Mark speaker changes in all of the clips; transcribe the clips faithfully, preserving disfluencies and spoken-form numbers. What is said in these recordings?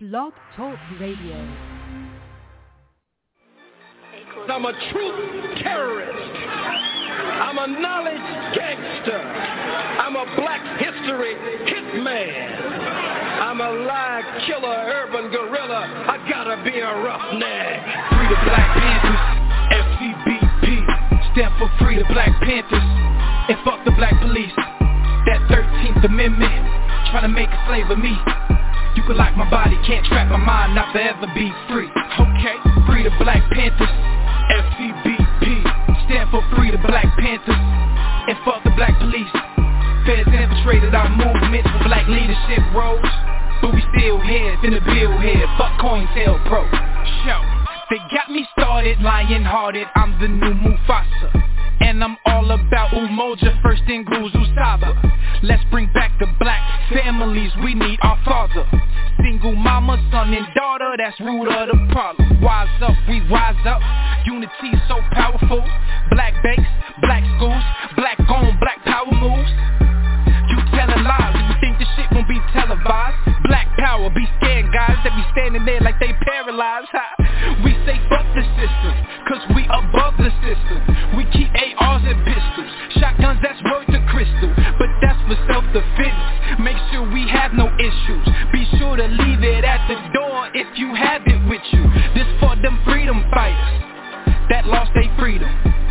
Speaker 1: Blog Talk Radio.
Speaker 2: I'm a truth terrorist. I'm a knowledge gangster. I'm a black history hitman. I'm a lie killer, urban gorilla. I gotta be a roughneck.
Speaker 3: Free the Black Panthers, F C B P, stand for Free the Black Panthers, and fuck the black police. That thirteenth Amendment, trying to make a slave of me. You can lock my body, can't trap my mind, not forever be free. Okay, free the Black Panthers, F C B P, stand for Free the Black Panthers, and fuck the black police. Feds infiltrated our movements for black leadership roles, but we still here, in the bill here, fuck COINTELPRO. Show, they got me started, lion-hearted, I'm the new Mufasa. And I'm all about Umoja, first in Guzu Saba. Let's bring back the black families, we need our father. Single mama, son and daughter, that's root of the problem. Wise up, we rise up, unity so powerful. Black banks, black schools, black on, black power moves. You telling lies, you think this shit won't be televised. Black power, be scared guys that be standing there like they paralyzed. Ha. We say fuck the system, cause we above the system. We keep A Rs and pistols, shotguns that's worth a crystal, but that's for self-defense. Make sure we have no issues, be sure to leave it at the door if you have it with you. This for them freedom fighters that lost their freedom,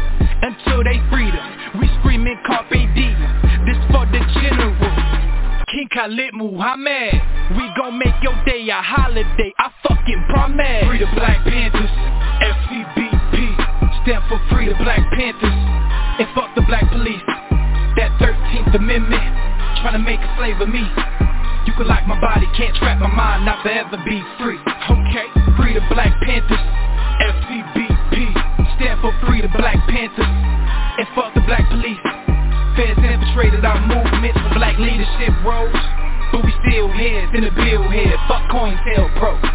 Speaker 3: until they freedom, we screaming Carpe Diem. This for the general, King Khalid Muhammad. We gon' make your day a holiday, I fucking promise. Free the Black Panthers, F C B P, stand for Free the Black Panthers, and fuck the black police. That thirteenth Amendment, trying to make a slave of me. You can lock my body, can't trap my mind, not forever be free. Okay, Free the Black Panthers, F C B P, stand for Free the Black Panthers, and fuck the black police. Feds infiltrated our movements for black leadership roles, but we still here, in the bill here, fuck COINTELPRO.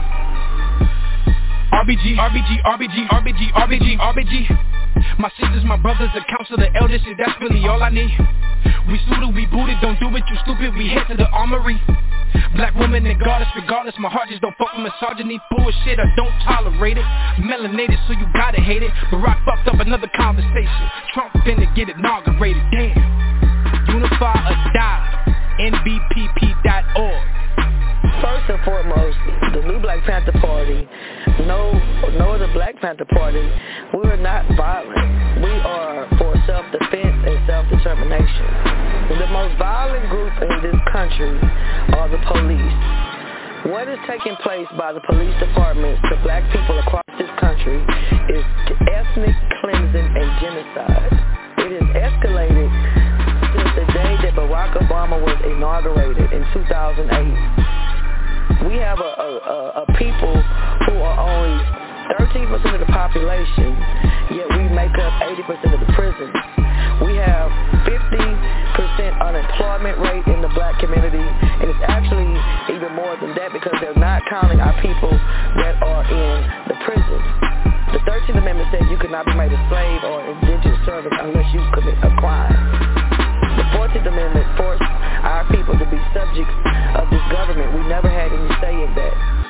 Speaker 3: R B G, R B G, R B G, R B G, R B G, R B G. My sisters, my brothers, the council, the elders, shit, that's really all I need. We suited, we booted, don't do it, you stupid, we head to the armory. Black woman and goddess, regardless, my heart just don't fuck with misogyny. Bullshit, I don't tolerate it. Melanated, so you gotta hate it. Barack fucked up another conversation. Trump finna get inaugurated, damn. Unify or die, N B P P dot org.
Speaker 4: First and foremost, the new Black Panther Party, no, no other Black Panther Party, we are not violent. We are for self-defense and self-determination. The most violent group in this country are the police. What is taking place by the police department to black people across this country is ethnic cleansing and genocide. It has escalated since the day that Barack Obama was inaugurated in two thousand eight. We have a, a, a people who are only thirteen percent of the population, yet we make up eighty percent of the prisons. We have fifty percent unemployment rate in the black community, and it's actually even more than that because they're not counting our people that are in the prisons. The thirteenth Amendment said you could not be made a slave or indentured servant unless you commit a crime. The fourteenth Amendment forced our people to be subjects of this government. We never had any say in that.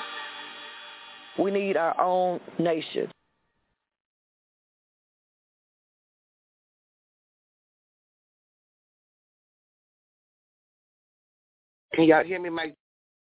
Speaker 4: We need our own nation. Can y'all hear me, Mike?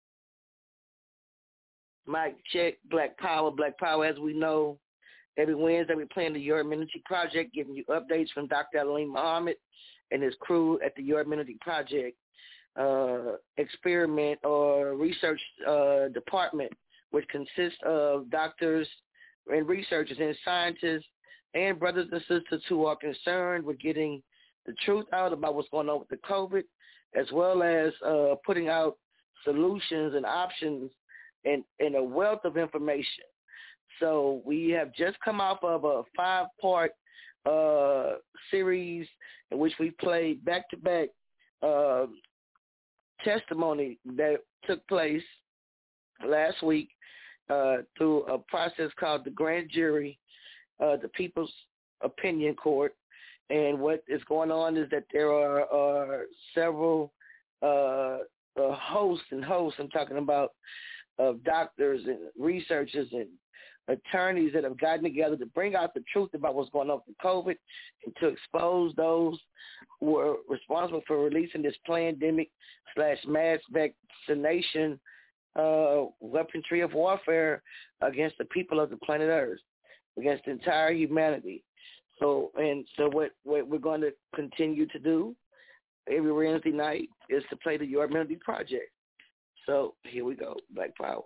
Speaker 4: Mike, check. Black Power, Black Power, as we know. Every Wednesday we play in the Your Immunity Project, giving you updates from Doctor Aleem Muhammad and his crew at the Your Immunity Project uh, experiment or research uh, department, which consists of doctors and researchers and scientists and brothers and sisters who are concerned with getting the truth out about what's going on with the COVID, as well as uh, putting out solutions and options and, and a wealth of information. So we have just come off of a five-part uh, series in which we played back-to-back uh, testimony that took place last week uh, through a process called the grand jury, uh, the People's Opinion Court. And what is going on is that there are, are several uh, uh, hosts and hosts, I'm talking about of doctors and researchers and attorneys that have gotten together to bring out the truth about what's going on with COVID and to expose those who are responsible for releasing this pandemic slash mass vaccination uh, weaponry of warfare against the people of the planet Earth, against the entire humanity. So, and so what, what we're going to continue to do every Wednesday night is to play the Your Immunity Project. So here we go, Black Power.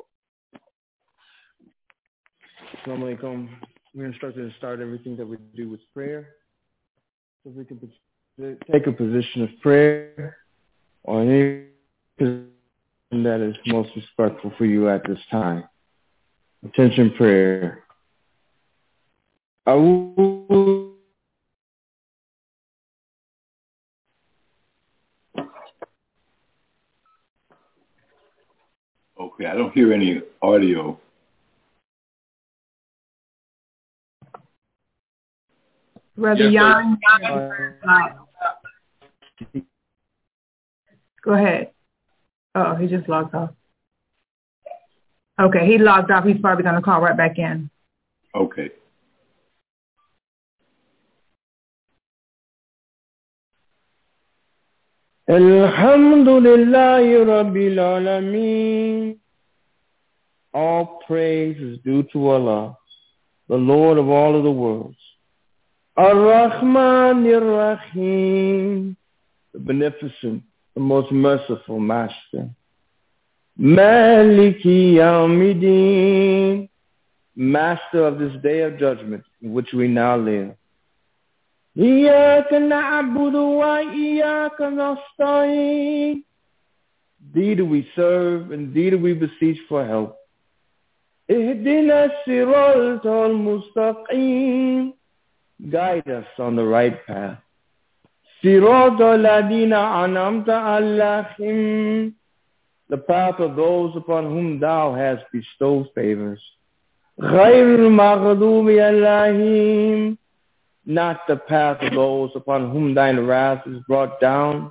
Speaker 1: Assalamu alaikum. We're instructed to start everything that we do with prayer. So we can take a position of prayer or any position that is most respectful for you at this time. Attention prayer. Awu.
Speaker 5: Okay, I don't hear any audio.
Speaker 6: Brother
Speaker 5: yes,
Speaker 6: Young, go ahead. Oh, he just logged off. Okay, he logged off. He's probably going to call right back in.
Speaker 5: Okay.
Speaker 1: Alhamdulillahi Rabbil Alameen. All praise is due to Allah, the Lord of all of the worlds. Ar-Rahman Ar-Rahim, the beneficent, the most merciful Master. Maliki Yawmiddin, Master of this day of judgment in which we now live. Iyaka na'budu wa iyaka nasta'in. Thee do we serve, and thee do we beseech for help. Ihdina siratal mustaqim. Guide us on the right path. Siratal ladina an'amta alaihim. The path of those upon whom thou hast bestowed favors. Ghayril maghdubi alaihim. Not the path of those upon whom thine wrath is brought down.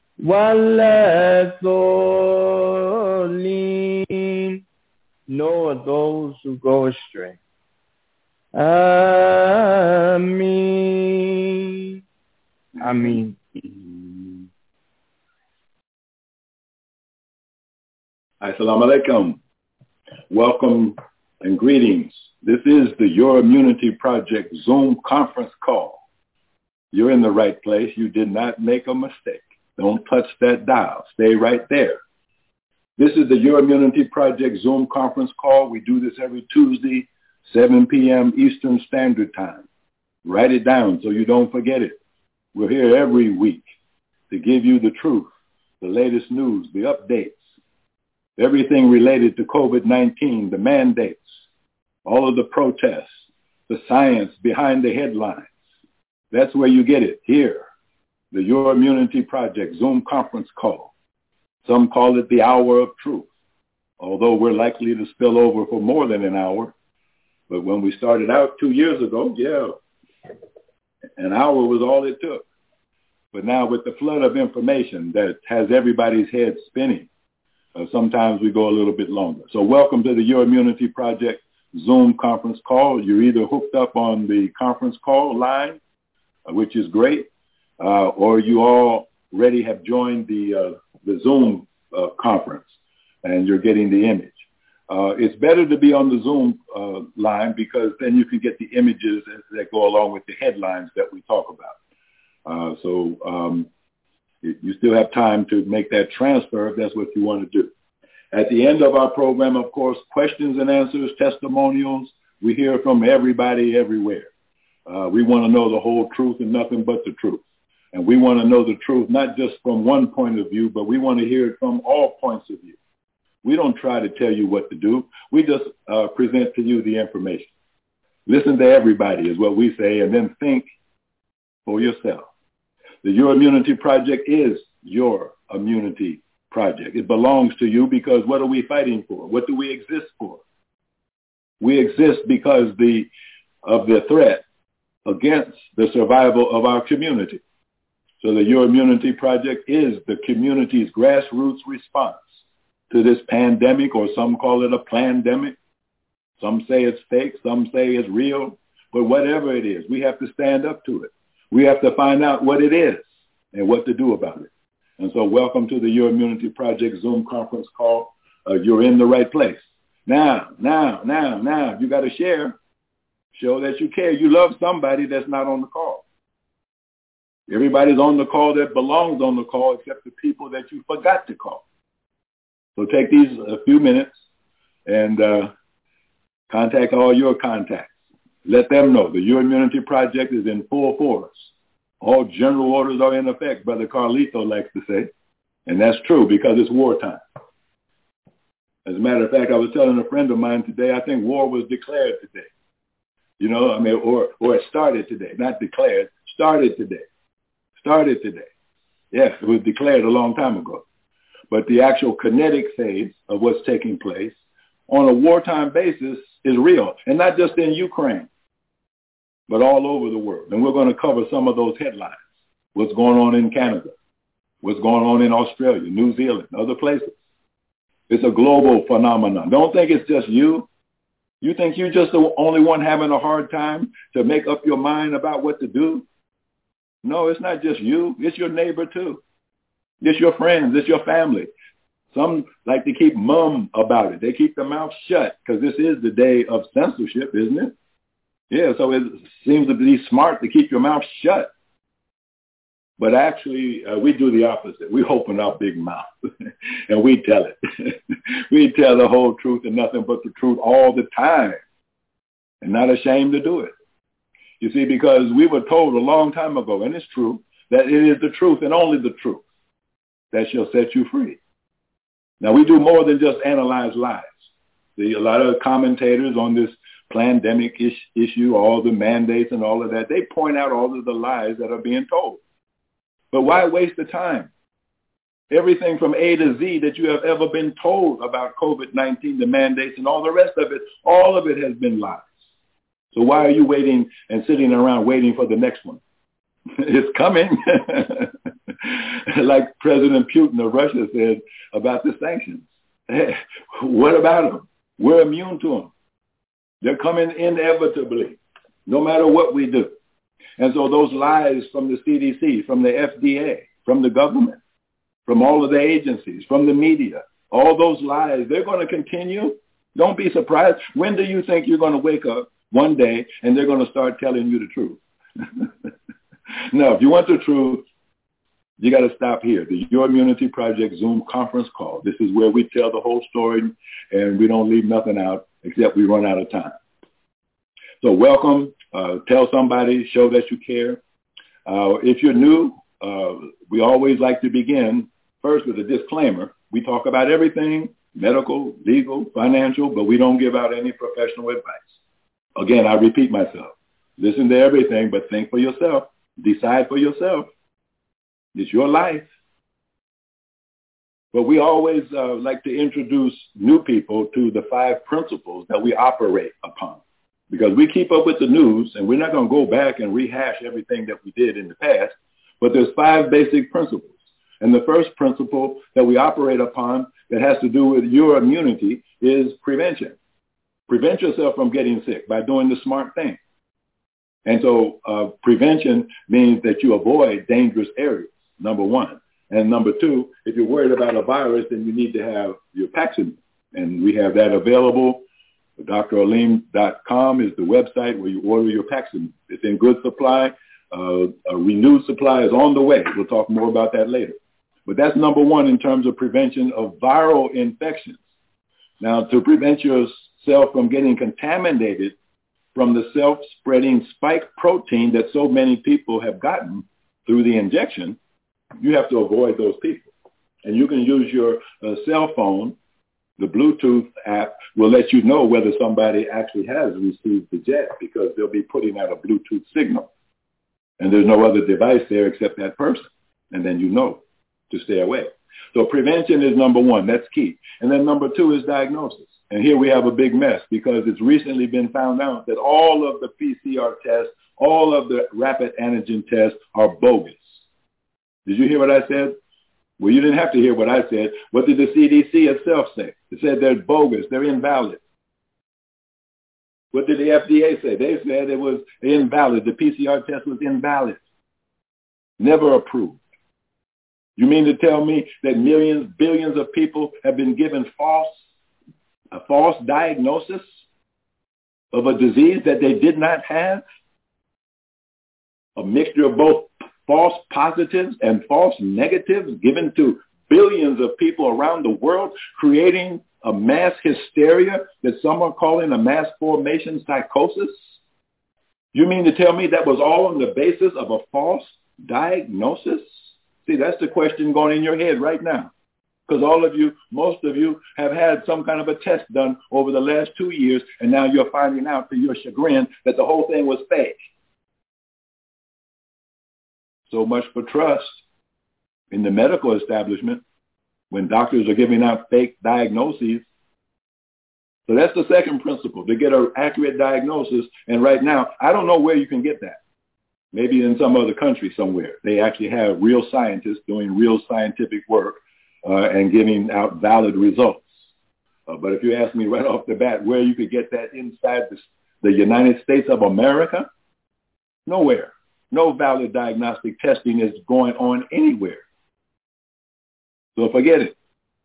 Speaker 1: Waladhdallin. Nor those who go astray. Ameen. Ameen.
Speaker 5: Assalamu alaikum. Welcome and greetings. This is the Your Immunity Project Zoom conference call. You're in the right place. You did not make a mistake. Don't touch that dial. Stay right there. This is the Your Immunity Project Zoom conference call. We do this every Tuesday, seven p.m. Eastern Standard Time. Write it down so you don't forget it. We're here every week to give you the truth, the latest news, the updates, everything related to COVID nineteen, the mandates, all of the protests, the science behind the headlines. That's where you get it, here. The Your Immunity Project Zoom conference call. Some call it the hour of truth, although we're likely to spill over for more than an hour. But when we started out two years ago, yeah, an hour was all it took. But now with the flood of information that has everybody's head spinning, uh, sometimes we go a little bit longer. So welcome to the Your Immunity Project Zoom conference call. You're either hooked up on the conference call line, uh, which is great, uh, or you already have joined the uh, the Zoom uh, conference and you're getting the image. Uh, it's better to be on the Zoom uh, line because then you can get the images that go along with the headlines that we talk about. Uh, so um, you still have time to make that transfer if that's what you want to do. At the end of our program, of course, questions and answers, testimonials. We hear from everybody everywhere. Uh, we want to know the whole truth and nothing but the truth. And we want to know the truth not just from one point of view, but we want to hear it from all points of view. We don't try to tell you what to do. We just uh, present to you the information. Listen to everybody is what we say, and then think for yourself. The Your Immunity Project is your immunity project. It belongs to you because what are we fighting for? What do we exist for? We exist because the of the threat against the survival of our community. So the Your Immunity Project is the community's grassroots response to this pandemic, or some call it a plandemic. Some say it's fake, some say it's real, but whatever it is, we have to stand up to it. We have to find out what it is and what to do about it. And so welcome to the Your Immunity Project Zoom conference call. Uh, you're in the right place. Now, now, now, now, you got to share. Show that you care. You love somebody that's not on the call. Everybody's on the call that belongs on the call except the people that you forgot to call. So take these a few minutes and uh, contact all your contacts. Let them know the Your Immunity Project is in full force. All general orders are in effect, Brother Carlito likes to say. And that's true because it's wartime. As a matter of fact, I was telling a friend of mine today, I think war was declared today. You know, I mean, or, or it started today, not declared, started today. Started today. Yes, it was declared a long time ago. But the actual kinetic phase of what's taking place on a wartime basis is real. And not just in Ukraine, but all over the world. And we're going to cover some of those headlines. What's going on in Canada? What's going on in Australia, New Zealand, other places? It's a global phenomenon. Don't think it's just you. You think you're just the only one having a hard time to make up your mind about what to do? No, it's not just you. It's your neighbor too. It's your friends. It's your family. Some like to keep mum about it. They keep their mouth shut because this is the day of censorship, isn't it? Yeah, so it seems to be smart to keep your mouth shut. But actually, uh, we do the opposite. We open our big mouth and we tell it. We tell the whole truth and nothing but the truth all the time and not ashamed to do it. You see, because we were told a long time ago, and it's true, that it is the truth and only the truth that shall set you free. Now, we do more than just analyze lies. The, a lot of commentators on this pandemic ish, issue, all the mandates and all of that, they point out all of the lies that are being told. But why waste the time? Everything from A to Z that you have ever been told about COVID nineteen, the mandates and all the rest of it, all of it has been lies. So why are you waiting and sitting around waiting for the next one? It's coming. Like President Putin of Russia said about the sanctions. Hey, what about them? We're immune to them. They're coming inevitably, no matter what we do. And so those lies from the C D C, from the F D A, from the government, from all of the agencies, from the media, all those lies, they're going to continue. Don't be surprised. When do you think you're going to wake up one day and they're going to start telling you the truth? No, if you want the truth, you got to stop here. The Your Immunity Project Zoom conference call. This is where we tell the whole story and we don't leave nothing out except we run out of time. So welcome. Uh, tell somebody, show that you care. Uh, if you're new, uh, we always like to begin first with a disclaimer. We talk about everything, medical, legal, financial, but we don't give out any professional advice. Again, I repeat myself. Listen to everything, but think for yourself. Decide for yourself. It's your life. But we always uh, like to introduce new people to the five principles that we operate upon. Because we keep up with the news, and we're not going to go back and rehash everything that we did in the past, but there's five basic principles. And the first principle that we operate upon that has to do with your immunity is prevention. Prevent yourself from getting sick by doing the smart thing. And so uh, prevention means that you avoid dangerous areas, number one. And number two, if you're worried about a virus, then you need to have your vaccine. And we have that available. D R Aleem dot com is the website where you order your vaccine. It's in good supply. Uh, a renewed supply is on the way. We'll talk more about that later. But that's number one in terms of prevention of viral infections. Now, to prevent yourself from getting contaminated from the self-spreading spike protein that so many people have gotten through the injection, you have to avoid those people. And you can use your uh, cell phone. The Bluetooth app will let you know whether somebody actually has received the jet because they'll be putting out a Bluetooth signal. And there's no other device there except that person. And then you know to stay away. So prevention is number one. That's key. And then number two is diagnosis. And here we have a big mess because it's recently been found out that all of the P C R tests, all of the rapid antigen tests are bogus. Did you hear what I said? Well, you didn't have to hear what I said. What did the C D C itself say? It said they're bogus. They're invalid. What did the F D A say? They said it was invalid. The P C R test was invalid. Never approved. You mean to tell me that millions, billions of people have been given false, a false diagnosis of a disease that they did not have? A mixture of both false positives and false negatives given to billions of people around the world, creating a mass hysteria that some are calling a mass formation psychosis? You mean to tell me that was all on the basis of a false diagnosis? See, that's the question going in your head right now. Because all of you, most of you, have had some kind of a test done over the last two years, and now you're finding out to your chagrin that the whole thing was fake. So much for trust in the medical establishment when doctors are giving out fake diagnoses. So that's the second principle, to get an accurate diagnosis. And right now, I don't know where you can get that. Maybe in some other country somewhere. They actually have real scientists doing real scientific work uh, and giving out valid results. Uh, but if you ask me right off the bat where you could get that inside the, the United States of America, nowhere. No valid diagnostic testing is going on anywhere. So forget it.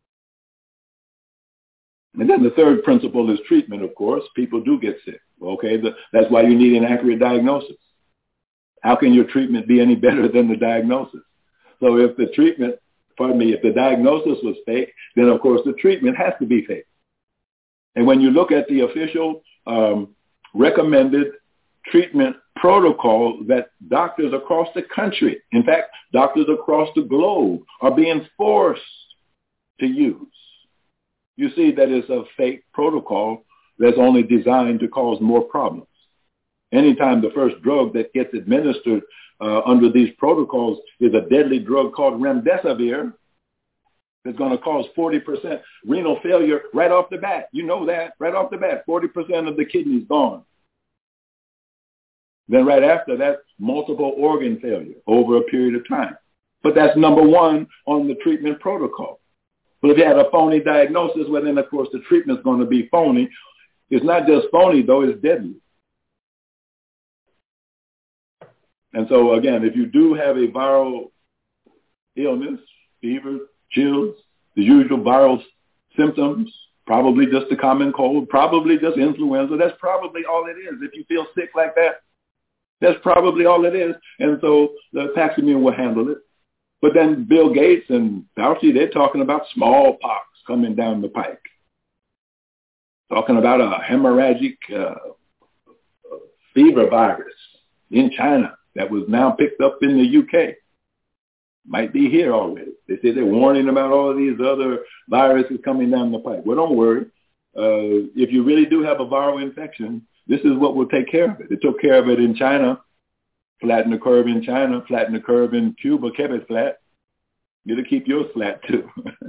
Speaker 5: And then the third principle is treatment, of course. People do get sick. Okay, the, that's why you need an accurate diagnosis. How can your treatment be any better than the diagnosis? So if the treatment, pardon me, if the diagnosis was fake, then of course the treatment has to be fake. And when you look at the official um, recommended treatment protocol that doctors across the country, in fact, doctors across the globe are being forced to use, you see that it's a fake protocol that's only designed to cause more problems. Anytime the first drug that gets administered uh, under these protocols is a deadly drug called remdesivir, it's going to cause forty percent renal failure right off the bat. You know that, right off the bat, forty percent of the kidneys gone. Then right after that, multiple organ failure over a period of time. But that's number one on the treatment protocol. But if you had a phony diagnosis, well, then, of course, the treatment's going to be phony. It's not just phony, though, it's deadly. And so, again, if you do have a viral illness, fever, chills, the usual viral symptoms, probably just a common cold, probably just influenza, that's probably all it is. If you feel sick like that, that's probably all it is. And so the Paximune will handle it. But then Bill Gates and Fauci, they're talking about smallpox coming down the pike, talking about a hemorrhagic uh, fever virus in China that was now picked up in the U K. Might be here already. They say they're warning about all of these other viruses coming down the pipe. Well, don't worry. Uh, if you really do have a viral infection, this is what will take care of it. It took care of it in China, flatten the curve in China, flatten the curve in Cuba, kept it flat. It'll keep yours flat too.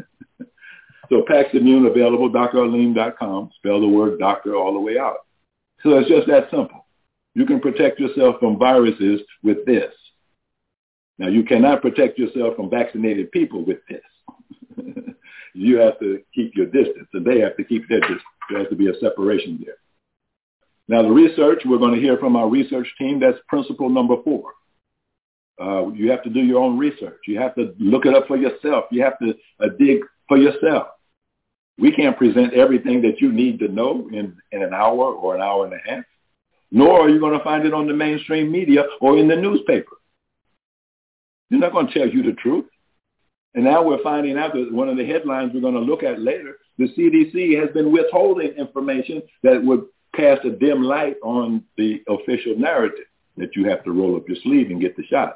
Speaker 5: So Paximune available, D R aleem dot com. Spell the word doctor all the way out. So it's just that simple. You can protect yourself from viruses with this. Now, you cannot protect yourself from vaccinated people with this. You have to keep your distance, and they have to keep their distance. There has to be a separation there. Now, the research, we're going to hear from our research team. That's principle number four. Uh, you have to do your own research. You have to look it up for yourself. You have to uh, dig for yourself. We can't present everything that you need to know in, in an hour or an hour and a half, nor are you going to find it on the mainstream media or in the newspaper. They're not going to tell you the truth. And now we're finding out that one of the headlines we're going to look at later, the C D C has been withholding information that would cast a dim light on the official narrative that you have to roll up your sleeve and get the shot.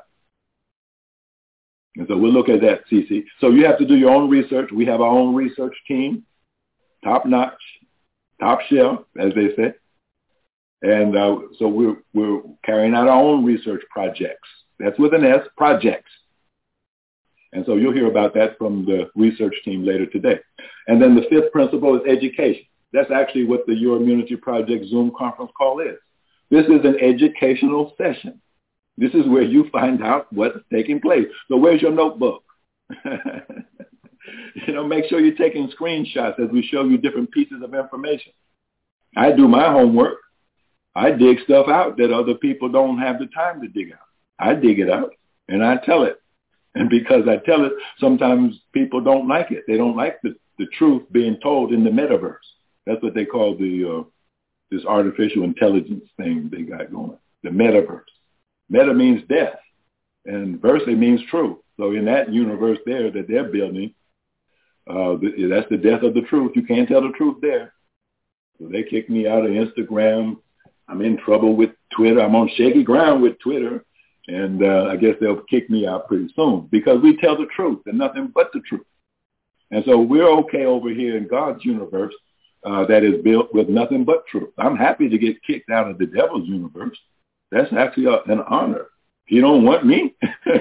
Speaker 5: And so we'll look at that, C C. So you have to do your own research. We have our own research team, top notch, top shelf, as they say. And uh, so we're, we're carrying out our own research projects. That's with an S, projects. And so you'll hear about that from the research team later today. And then the fifth principle is education. That's actually what the Your Immunity Project Zoom conference call is. This is an educational session. This is where you find out what's taking place. So where's your notebook? You know, make sure you're taking screenshots as we show you different pieces of information. I do my homework. I dig stuff out that other people don't have the time to dig out. I dig it out and I tell it. And because I tell it, sometimes people don't like it. They don't like the, the truth being told in the metaverse. That's what they call the uh, this artificial intelligence thing they got going, the metaverse. Meta means death, and versely means true. So in that universe there that they're building, uh, the, that's the death of the truth. You can't tell the truth there. So they kicked me out of Instagram. I'm in trouble with Twitter. I'm on shaky ground with Twitter. And uh, I guess they'll kick me out pretty soon because we tell the truth and nothing but the truth. And so we're okay over here in God's universe uh, that is built with nothing but truth. I'm happy to get kicked out of the devil's universe. That's actually a, an honor. He don't want me.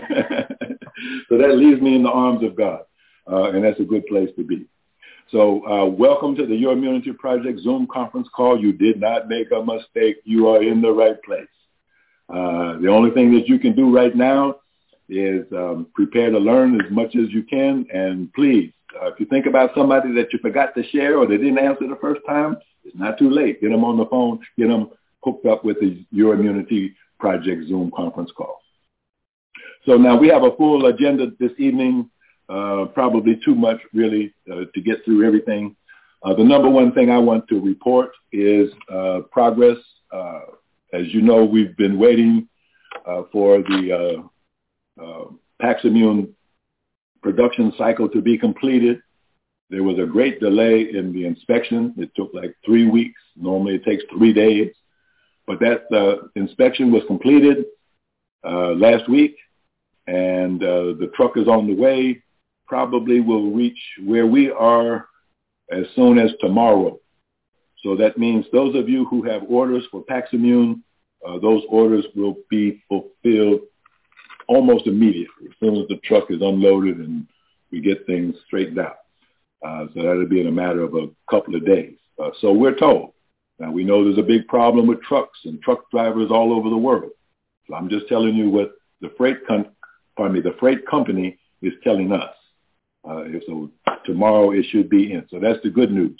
Speaker 5: So that leaves me in the arms of God. Uh, and that's a good place to be. So uh, welcome to the Your Immunity Project Zoom conference call. You did not make a mistake. You are in the right place. Uh, the only thing that you can do right now is um, prepare to learn as much as you can. And please, uh, if you think about somebody that you forgot to share or they didn't answer the first time, it's not too late. Get them on the phone. Get them hooked up with the Your Immunity Project Zoom conference call. So now we have a full agenda this evening, uh, probably too much really uh, to get through everything. Uh, the number one thing I want to report is uh, progress. Uh, As you know, we've been waiting uh, for the uh, uh, Paximune production cycle to be completed. There was a great delay in the inspection. It took like three weeks. Normally it takes three days. But that uh, inspection was completed uh, last week, and uh, the truck is on the way. Probably will reach where we are as soon as tomorrow. So that means those of you who have orders for Paximune, uh, those orders will be fulfilled almost immediately, as soon as the truck is unloaded and we get things straightened out. Uh, so that'll be in a matter of a couple of days. Uh, so we're told. Now, we know there's a big problem with trucks and truck drivers all over the world. So I'm just telling you what the freight, com- pardon me, the freight company is telling us. Uh, so tomorrow it should be in. So that's the good news.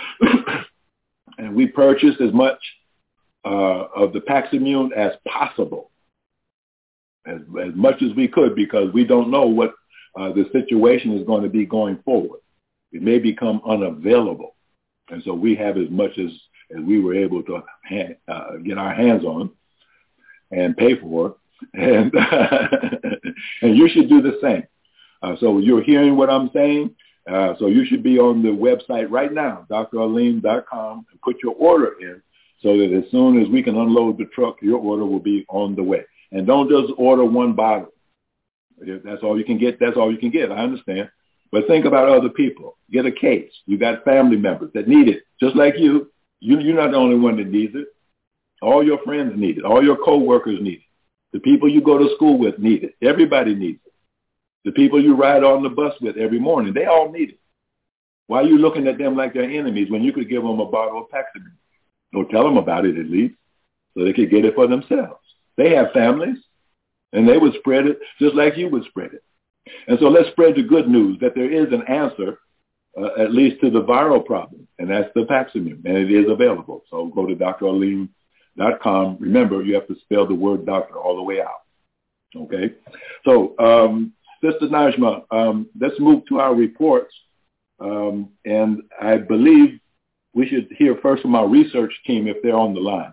Speaker 5: And we purchased as much uh, of the Paximune as possible, as, as much as we could, because we don't know what uh, the situation is going to be going forward. It may become unavailable. And so we have as much as, as we were able to hand, uh, get our hands on and pay for. And, and you should do the same. Uh, so you're hearing what I'm saying. Uh, so you should be on the website right now, D R aleem dot com, and put your order in so that as soon as we can unload the truck, your order will be on the way. And don't just order one bottle. If that's all you can get, that's all you can get. I understand. But think about other people. Get a case. You got family members that need it, just like you. you. You're not the only one that needs it. All your friends need it. All your coworkers need it. The people you go to school with need it. Everybody needs it. The people you ride on the bus with every morning, they all need it. Why are you looking at them like they're enemies when you could give them a bottle of Paximune? Or tell them about it at least, so they could get it for themselves. They have families, and they would spread it just like you would spread it. And so let's spread the good news that there is an answer, uh, at least to the viral problem, and that's the Paximune, and it is available. So go to D R aleem dot com. Remember, you have to spell the word doctor all the way out. Okay? So, um, Sister Najma, um, let's move to our reports. Um, and I believe we should hear first from our research team if they're on the line.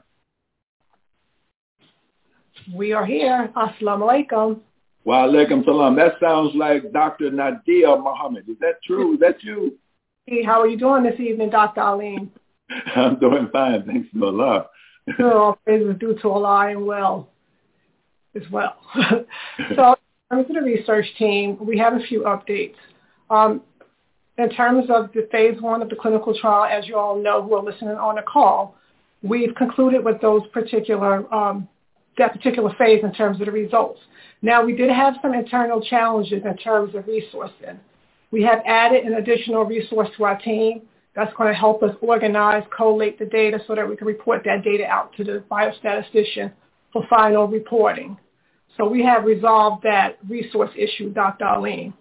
Speaker 6: We are here. Assalamu alaikum.
Speaker 5: Wa alaikum salam. That sounds like Doctor Nadia Muhammad. Is that true? Is that you?
Speaker 6: Hey, how are you doing this evening, Doctor Aleem?
Speaker 5: I'm doing fine. Thanks to Allah.
Speaker 6: Sure, all praise is due to Allah and well as well. So, in terms of the research team, we have a few updates. Um, in terms of the phase one of the clinical trial, as you all know who are listening on the call, we've concluded with those particular, um, that particular phase in terms of the results. Now, we did have some internal challenges in terms of resourcing. We have added an additional resource to our team that's going to help us organize, collate the data so that we can report that data out to the biostatistician for final reporting. So we have resolved that resource issue, Doctor Aleem.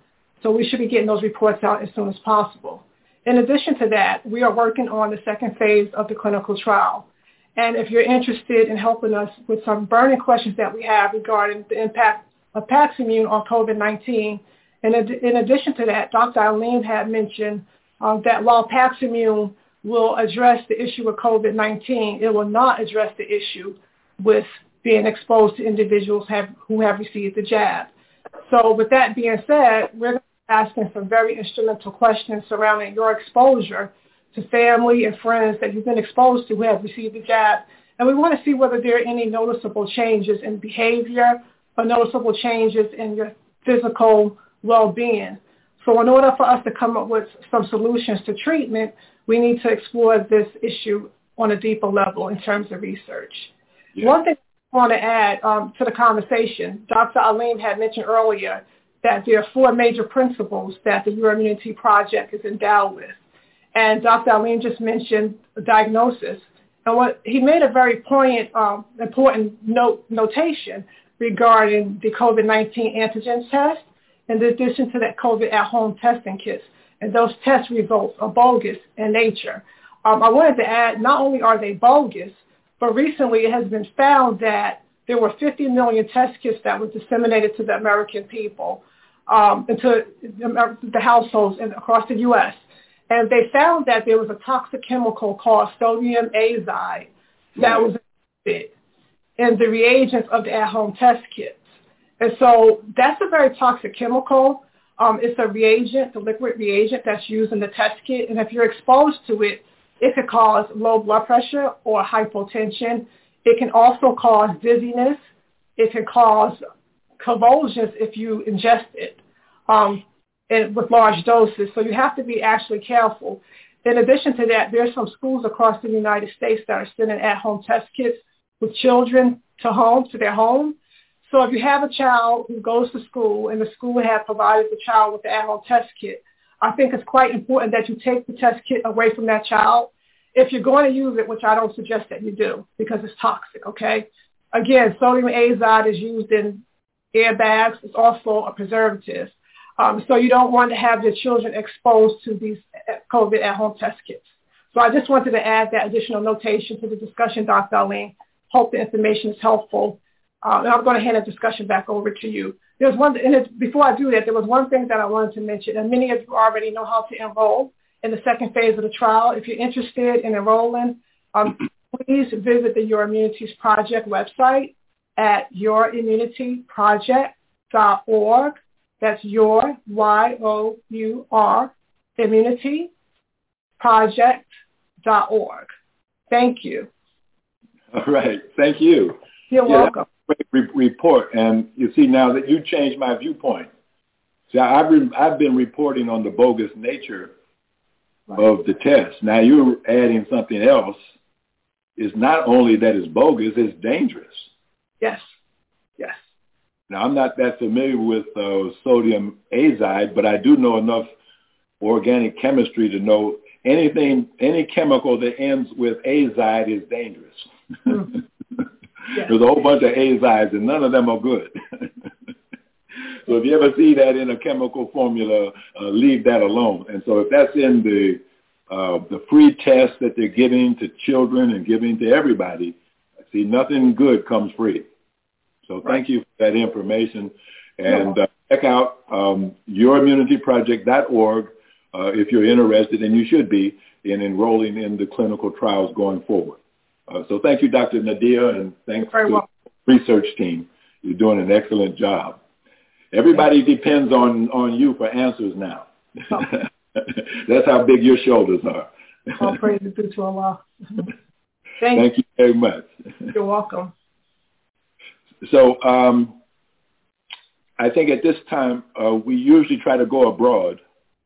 Speaker 6: So we should be getting those reports out as soon as possible. In addition to that, we are working on the second phase of the clinical trial. And if you're interested in helping us with some burning questions that we have regarding the impact of Paximune on COVID nineteen, and in addition to that, Doctor Eileen had mentioned um, that while Paximune will address the issue with COVID nineteen, it will not address the issue with being exposed to individuals have, who have received the jab. So with that being said, we're asking some very instrumental questions surrounding your exposure to family and friends that you've been exposed to who have received the jab. And we want to see whether there are any noticeable changes in behavior or noticeable changes in your physical well-being. So in order for us to come up with some solutions to treatment, we need to explore this issue on a deeper level in terms of research. Yeah. One thing I want to add um, to the conversation, Doctor Eileen had mentioned earlier that there are four major principles that the Your Immunity Project is endowed with. And Doctor Eileen just mentioned diagnosis. And what he made a very poignant, um, important note, notation regarding the COVID nineteen antigen test, in addition to that COVID at-home testing kits. And those test results are bogus in nature. Um, I wanted to add, not only are they bogus, but recently it has been found that there were fifty million test kits that were disseminated to the American people, um, and to the households in, across the U S And they found that there was a toxic chemical called sodium azide that was in the reagents of the at-home test kits. And so that's a very toxic chemical. Um, it's a reagent, the liquid reagent that's used in the test kit. And if you're exposed to it, it could cause low blood pressure or hypotension. It can also cause dizziness. It can cause convulsions if you ingest it um, and with large doses. So you have to be actually careful. In addition to that, there's some schools across the United States that are sending at-home test kits with children to home, to their home. So if you have a child who goes to school and the school has provided the child with the at-home test kit, I think it's quite important that you take the test kit away from that child. If you're going to use it, which I don't suggest that you do because it's toxic, okay? Again, sodium azide is used in airbags. It's also a preservative. Um, so you don't want to have your children exposed to these COVID at-home test kits. So I just wanted to add that additional notation to the discussion, Doctor Eileen. Hope the information is helpful. Uh, and I'm going to hand the discussion back over to you. There's one, and it, before I do that, there was one thing that I wanted to mention, and many of you already know how to enroll in the second phase of the trial. If you're interested in enrolling, um, please visit the Your Immunities Project website at your immunity project dot org. That's your, Y O U R, immunity project dot org. Thank you.
Speaker 5: All right. Thank you.
Speaker 6: You're
Speaker 5: yeah,
Speaker 6: welcome.
Speaker 5: Great re- report. And you see now that you changed my viewpoint. See, I've been, I've been reporting on the bogus nature right. of the test. Now you're adding something else. It's not only that it's bogus, it's dangerous.
Speaker 6: Yes. Yes.
Speaker 5: Now, I'm not that familiar with uh, sodium azide, but I do know enough organic chemistry to know anything, any chemical that ends with azide is dangerous. Mm. Yeah. There's a whole bunch of azides, and none of them are good. So if you ever see that in a chemical formula, uh, leave that alone. And so if that's in the uh, the free test that they're giving to children and giving to everybody, see, nothing good comes free. So thank right. you for that information. And uh, check out um, your immunity project dot org uh, if you're interested, and you should be, in enrolling in the clinical trials going forward. Uh, so thank you, Doctor Nadia, and thanks to
Speaker 6: well.
Speaker 5: the research team. You're doing an excellent job. Everybody depends on, on you for answers now. Oh. That's how big your shoulders are.
Speaker 6: All praise be to Allah.
Speaker 5: Thank, thank you very much.
Speaker 6: You're welcome.
Speaker 5: So um, I think at this time, uh, we usually try to go abroad.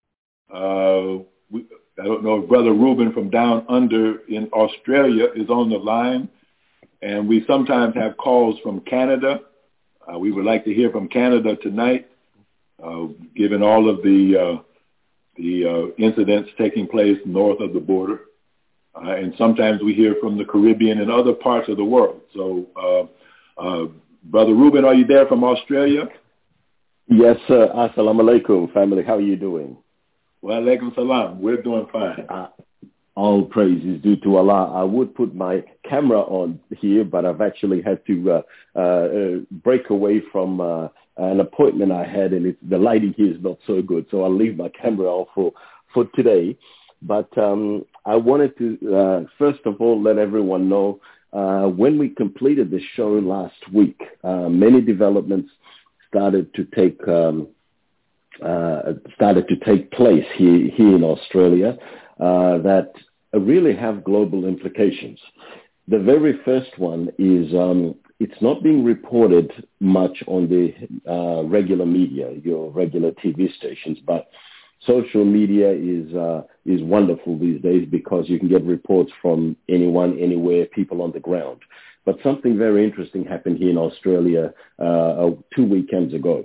Speaker 5: Uh, we, I don't know if Brother Ruben from down under in Australia is on the line, and we sometimes have calls from Canada. Uh, we would like to hear from Canada tonight, uh, given all of the uh, the uh, incidents taking place north of the border. Uh, and sometimes we hear from the Caribbean and other parts of the world. So, uh, uh, Brother Ruben, are you there from Australia?
Speaker 7: Yes, sir. Assalamu alaikum, family. How are you doing?
Speaker 5: Wa alaikum salam. We're doing fine.
Speaker 7: Uh, all praise is due to Allah. I would put my camera on here, but I've actually had to uh, uh, break away from uh, an appointment I had, and it's, the lighting here is not so good, so I'll leave my camera off for, for today. But um, I wanted to, uh, first of all, let everyone know, uh, when we completed the show last week, uh, many developments started to take um, uh, started to take place here here in Australia uh, that really have global implications. The very first one is um, it's not being reported much on the uh, regular media, your regular T V stations, but social media is uh, is wonderful these days because you can get reports from anyone, anywhere, people on the ground. But something very interesting happened here in Australia uh, two weekends ago.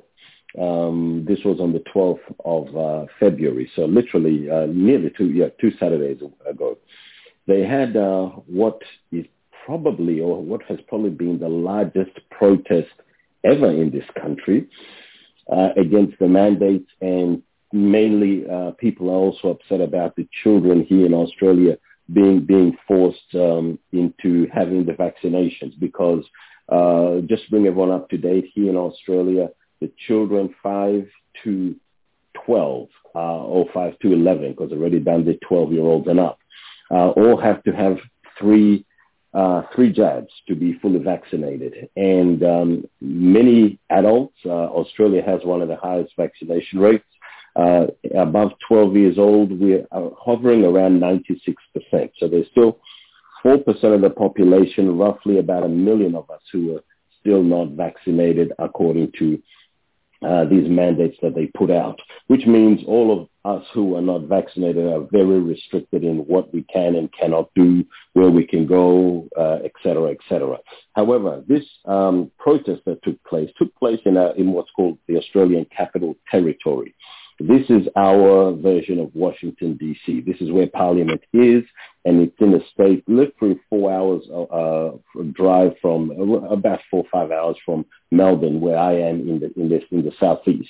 Speaker 7: Um, this was on the twelfth of uh, February, so literally uh, nearly two, yeah, two Saturdays ago. They had uh, what is probably, or what has probably been the largest protest ever in this country uh, against the mandates, and mainly uh, people are also upset about the children here in Australia being being forced um, into having the vaccinations, because uh, just to bring everyone up to date, here in Australia, the children five to twelve, uh, or five to eleven, because they've already done the twelve-year-olds and up, uh, all have to have three uh, three jabs to be fully vaccinated. And um, many adults, uh, Australia has one of the highest vaccination rates. Uh, above twelve years old, we're hovering around ninety-six percent. So there's still four percent of the population, roughly about a million of us, who are still not vaccinated according to uh, these mandates that they put out, which means all of us who are not vaccinated are very restricted in what we can and cannot do, where we can go, uh, et cetera, et cetera. However, this um, protest that took place took place in, a, in what's called the Australian Capital Territory. This is our version of Washington, D C. This is where Parliament is, and it's in a state literally four hours uh, drive from, uh, about four or five hours from Melbourne, where I am in the in this in the southeast.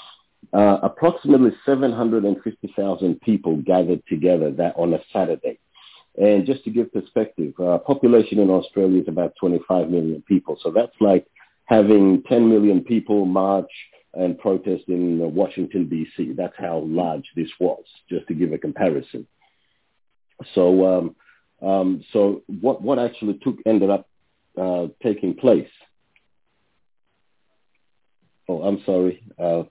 Speaker 7: Uh, approximately seven hundred fifty thousand people gathered together that on a Saturday. And just to give perspective, uh, population in Australia is about twenty-five million people. So that's like having ten million people march and protest in Washington, D C. That's how large this was, just to give a comparison. So, um, um, so what what actually took ended up uh, taking place? Oh, I'm sorry. Uh,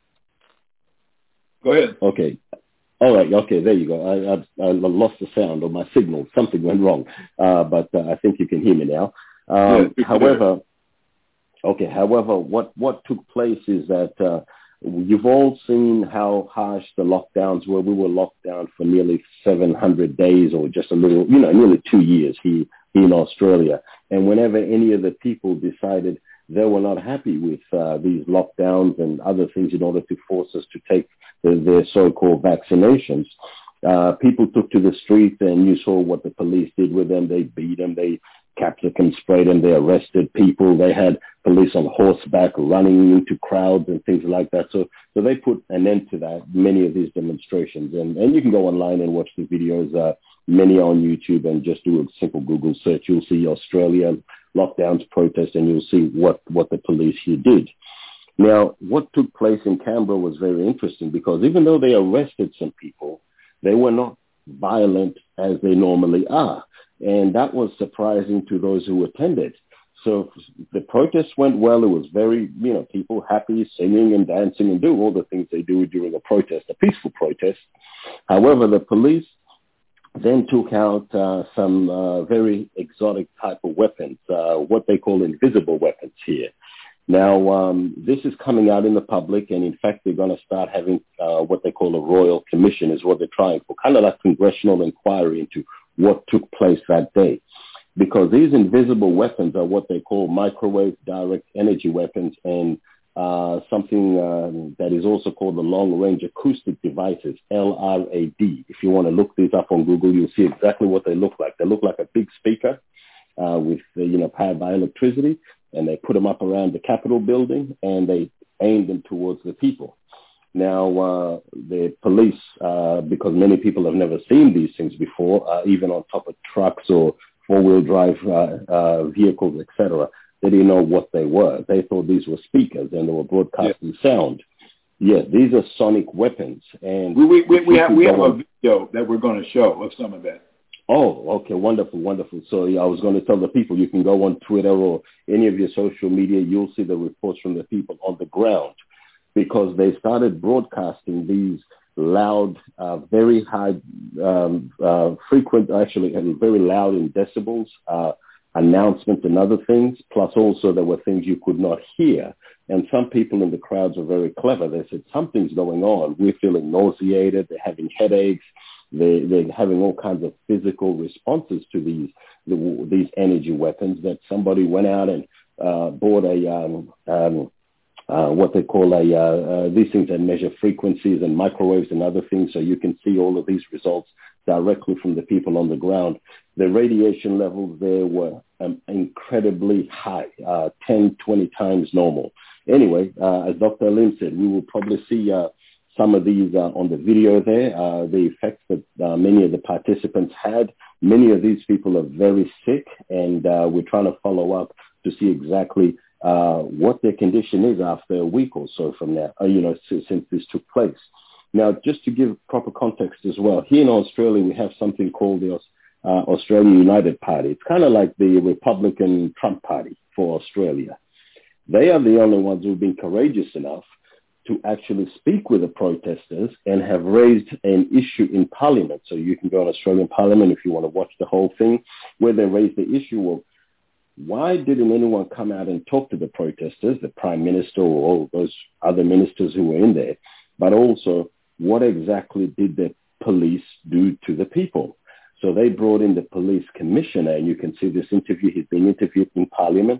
Speaker 5: Go ahead.
Speaker 7: Okay. All right. Okay. There you go. I, I, I lost the sound or my signal. Something went wrong. Uh, but uh, I think you can hear me now. Um,
Speaker 5: yeah,
Speaker 7: however, okay. However, what, what took place is that uh, you've all seen how harsh the lockdowns were. We were locked down for nearly seven hundred days, or just a little, you know, nearly two years here, here in Australia. And whenever any of the people decided they were not happy with uh, these lockdowns and other things in order to force us to take the, their so-called vaccinations, uh, people took to the streets, and you saw what the police did with them. They beat them, they capsicum sprayed them, they arrested people. They had police on horseback running into crowds and things like that. So, so they put an end to that, many of these demonstrations. And, and you can go online and watch the videos, uh, many on YouTube, and just do a simple Google search. You'll see Australia lockdowns, protests, and you'll see what, what the police here did. Now, what took place in Canberra was very interesting, because even though they arrested some people, they were not violent as they normally are. And that was surprising to those who attended. So the protest went well. It was very, you know, people happy, singing and dancing and doing all the things they do during a protest, a peaceful protest. However, the police then took out uh, some uh, very exotic type of weapons, uh, what they call invisible weapons here. Now, um, this is coming out in the public, and in fact, they're going to start having uh, what they call a royal commission, is what they're trying for, kind of like congressional inquiry into what took place that day. Because these invisible weapons are what they call microwave direct energy weapons, and uh, something uh, that is also called the long-range acoustic devices, L R A D. If you want to look these up on Google, you'll see exactly what they look like. They look like a big speaker uh, with, uh, you know, powered by electricity, and they put them up around the Capitol building, and they aimed them towards the people. Now, uh, the police, uh, because many people have never seen these things before, uh, even on top of trucks or four-wheel drive uh, uh, vehicles, et cetera, they didn't know what they were. They thought these were speakers and they were broadcasting yeah. sound. Yes, these are sonic weapons. And
Speaker 5: we, we, we, we have, we have a video that we're going to show of some of that.
Speaker 7: Oh, okay, wonderful, wonderful. So yeah, I was going to tell the people, you can go on Twitter or any of your social media, you'll see the reports from the people on the ground, because they started broadcasting these loud, uh, very high, um, uh, frequent, actually very loud in decibels, uh, announcements and other things, plus also there were things you could not hear. And some people in the crowds were very clever. They said, something's going on. We're feeling nauseated. They're having headaches. They, they're having all kinds of physical responses to these the, these energy weapons, that somebody went out and uh, bought a, um, um, uh, what they call a, uh, uh, these things that measure frequencies and microwaves and other things, so you can see all of these results directly from the people on the ground. The radiation levels there were um, incredibly high, uh, ten, twenty times normal. Anyway, uh, as Doctor Alim said, we will probably see uh, some of these uh, on the video there, uh, the effects that uh, many of the participants had. Many of these people are very sick, and uh, we're trying to follow up to see exactly uh, what their condition is after a week or so from now, uh, you know, since, since this took place. Now, just to give proper context as well, here in Australia, we have something called the uh, Australia United Party. It's kind of like the Republican Trump Party for Australia. They are the only ones who've been courageous enough to actually speak with the protesters and have raised an issue in Parliament. So you can go to Australian Parliament if you want to watch the whole thing, where they raised the issue of why didn't anyone come out and talk to the protesters, the Prime Minister or all those other ministers who were in there, but also what exactly did the police do to the people? So they brought in the police commissioner, and you can see this interview. He's being interviewed in Parliament,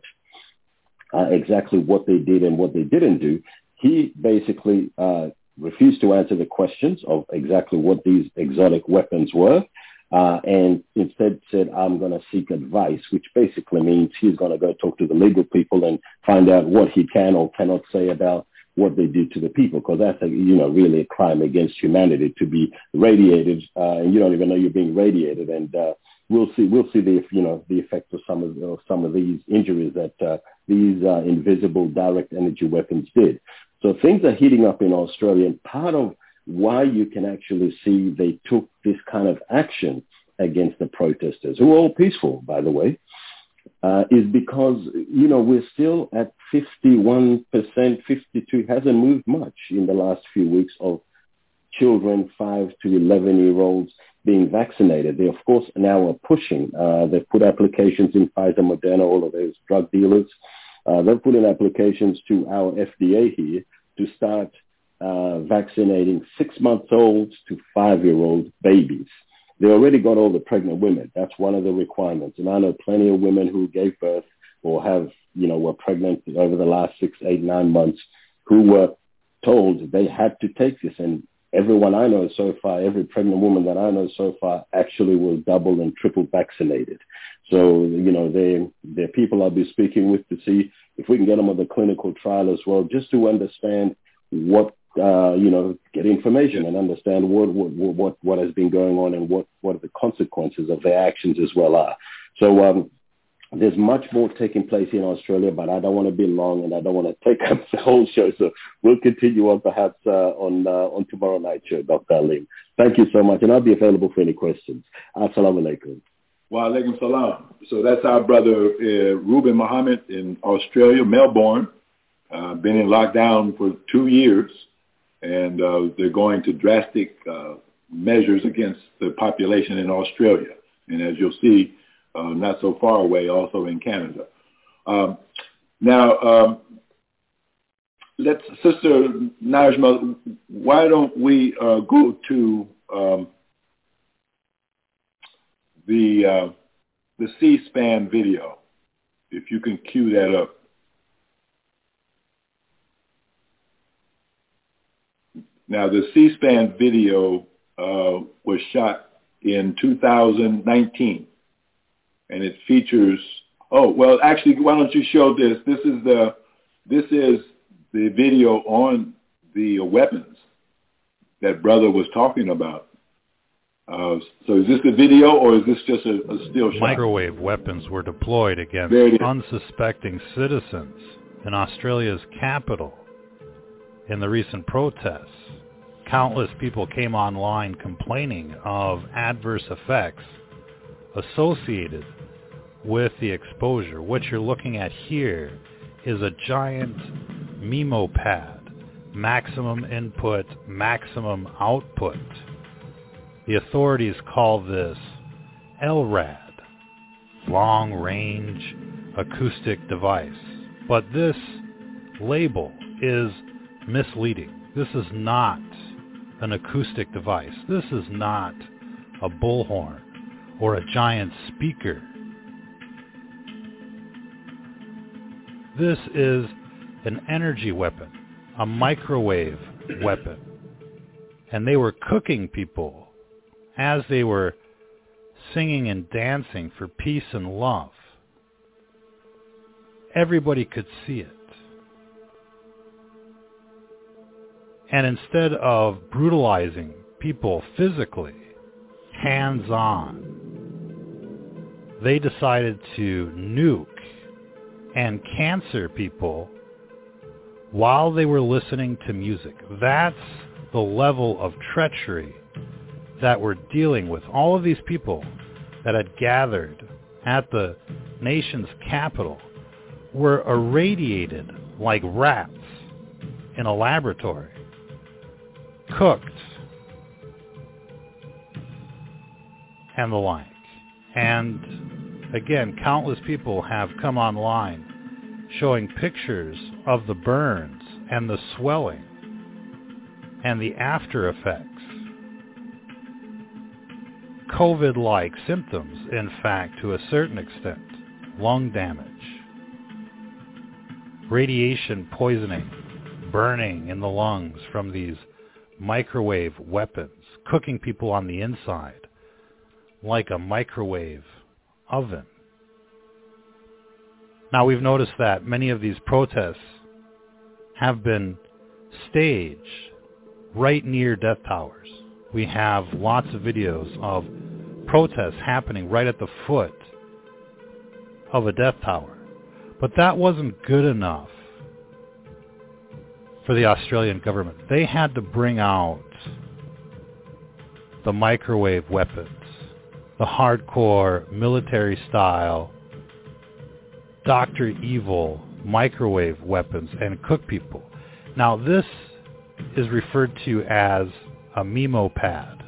Speaker 7: uh, exactly what they did and what they didn't do. He basically uh, refused to answer the questions of exactly what these exotic weapons were, uh, and instead said, I'm going to seek advice, which basically means he's going to go talk to the legal people and find out what he can or cannot say about what they did to the people, because that's a, you know, really a crime against humanity to be radiated, uh, and you don't even know you're being radiated. And uh, we'll see, we'll see the, you know, the effects of some of uh, some of these injuries that uh, these uh, invisible direct energy weapons did. So things are heating up in Australia, and part of why you can actually see they took this kind of action against the protesters, who were all peaceful, by the way, uh, is because, you know, we're still at fifty-one percent, fifty-two, hasn't moved much in the last few weeks of children, five to eleven-year-olds being vaccinated. They, of course, now are pushing. Uh, they've put applications in Pfizer, Moderna, all of those drug dealers. Uh, they've put in applications to our F D A here to start uh, vaccinating six-month-olds to five-year-old babies. They already got all the pregnant women. That's one of the requirements. And I know plenty of women who gave birth or have, you know, were pregnant over the last six, eight, nine months who were told they had to take this. And everyone I know so far, every pregnant woman that I know so far actually was double and triple vaccinated. So, you know, they, they're people I'll be speaking with to see if we can get them on the clinical trial as well, just to understand what, uh, you know, get information and understand what, what, what, what has been going on and what, what the consequences of their actions as well are. So um, there's much more taking place in Australia, but I don't want to be long and I don't want to take up the whole show. So we'll continue on perhaps uh, on uh, on tomorrow night show, Doctor Alim. Thank you so much. And I'll be available for any questions. Assalamu alaikum.
Speaker 5: Wa alaikum salam. So that's our brother uh, Ruben Muhammad in Australia, Melbourne. Uh, been in lockdown for two years, and uh, they're going to drastic uh, measures against the population in Australia. And as you'll see, uh, not so far away, also in Canada. Um, now, um, let's, Sister Najma, why don't we uh, go to um, the uh, the C-SPAN video, if you can cue that up. Now, the C-SPAN video uh, was shot in two thousand nineteen, and it features. Oh, well, actually, why don't you show this? This is the this is the video on the weapons that brother was talking about. Uh, so is this the video or is this just a, a still shot?
Speaker 8: Microwave weapons were deployed against unsuspecting citizens in Australia's capital in the recent protests. Countless people came online complaining of adverse effects associated with the exposure. What you're looking at here is a giant MIMO pad, maximum input, maximum output. The authorities call this L RAD, long range acoustic device. But this label is misleading. This is not an acoustic device. This is not a bullhorn or a giant speaker. This is an energy weapon, a microwave weapon. And they were cooking people as they were singing and dancing for peace and love. Everybody could see it. And instead of brutalizing people physically, hands-on, they decided to nuke and cancer people while they were listening to music. That's the level of treachery that we're dealing with. All of these people that had gathered at the nation's capital were irradiated like rats in a laboratory, cooked, and the like. And again, countless people have come online showing pictures of the burns and the swelling and the after effects. COVID-like symptoms, in fact, to a certain extent. Lung damage, radiation poisoning, burning in the lungs from these microwave weapons, cooking people on the inside like a microwave oven. Now, we've noticed that many of these protests have been staged right near death towers. We have lots of videos of protests happening right at the foot of a death tower. But that wasn't good enough for the Australian government. They had to bring out the microwave weapons, the hardcore military-style Doctor Evil microwave weapons, and cook people. Now, this is referred to as a MIMO pad.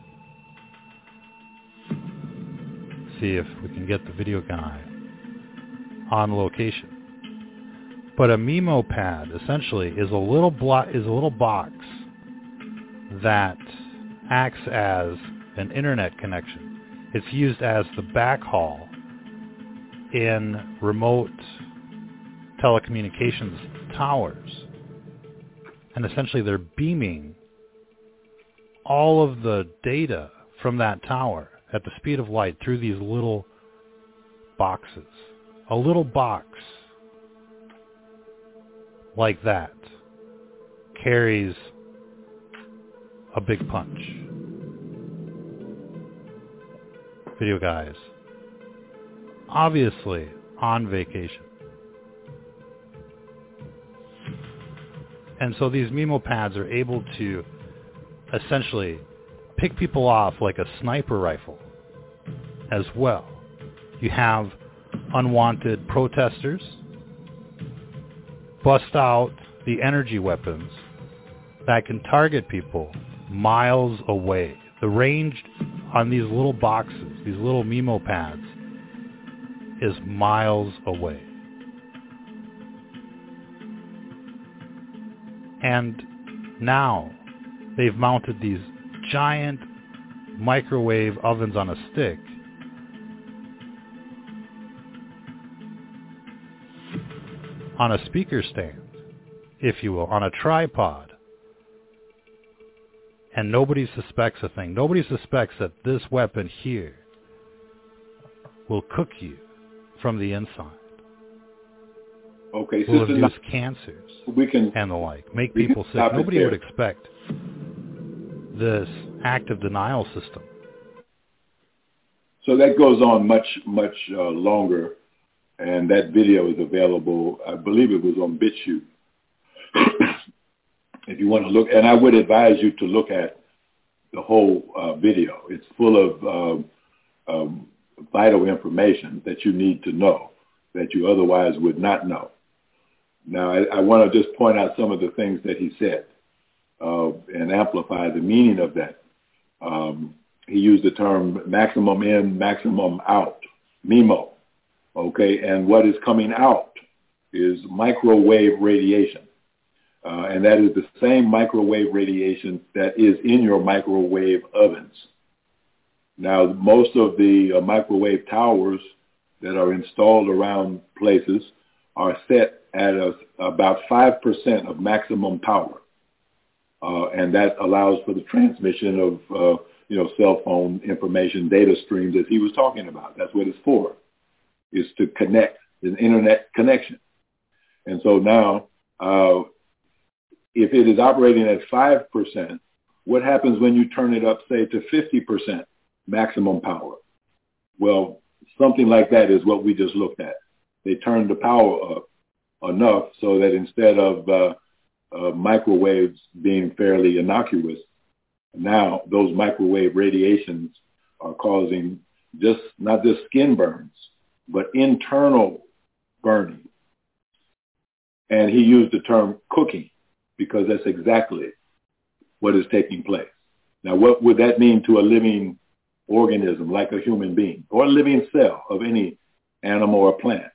Speaker 8: See if we can get the video guy on location. But a MIMO pad essentially is a little blo- is a little box that acts as an internet connection. It's used as the backhaul in remote telecommunications towers. And essentially they're beaming all of the data from that tower at the speed of light through these little boxes. A little box like that carries a big punch. Video guys, obviously on vacation. And so these MIMO pads are able to essentially pick people off like a sniper rifle as well. You have unwanted protesters, bust out the energy weapons that can target people miles away. The range on these little boxes, these little MIMO pads, is miles away. And now they've mounted these giant microwave ovens on a stick on a speaker stand, if you will, on a tripod. And nobody suspects a thing. Nobody suspects that this weapon here will cook you from the inside.
Speaker 5: Okay,
Speaker 8: will
Speaker 5: Sister
Speaker 8: induce
Speaker 5: Na-
Speaker 8: cancers
Speaker 5: we can,
Speaker 8: and the like, make people sick. Nobody would expect this active denial system.
Speaker 5: So that goes on much, much uh, longer, and that video is available. I believe it was on BitChute. If you want to look, and I would advise you to look at the whole uh, video. It's full of um, um, vital information that you need to know that you otherwise would not know. Now, I, I want to just point out some of the things that he said uh, and amplify the meaning of that. Um, he used the term maximum in, maximum out, MIMO. Okay, and what is coming out is microwave radiation. Uh, and that is the same microwave radiation that is in your microwave ovens. Now, most of the uh, microwave towers that are installed around places are set at a, about five percent of maximum power. Uh, and that allows for the transmission of, uh, you know, cell phone information, data streams, as he was talking about. That's what it's for, is to connect, an internet connection. And so now, uh, if it is operating at five percent, what happens when you turn it up, say, to fifty percent maximum power? Well, something like that is what we just looked at. They turned the power up enough so that instead of uh, uh, microwaves being fairly innocuous, now those microwave radiations are causing just not just skin burns, but internal burning. And he used the term cooking, because that's exactly what is taking place. Now, what would that mean to a living organism like a human being or a living cell of any animal or plant?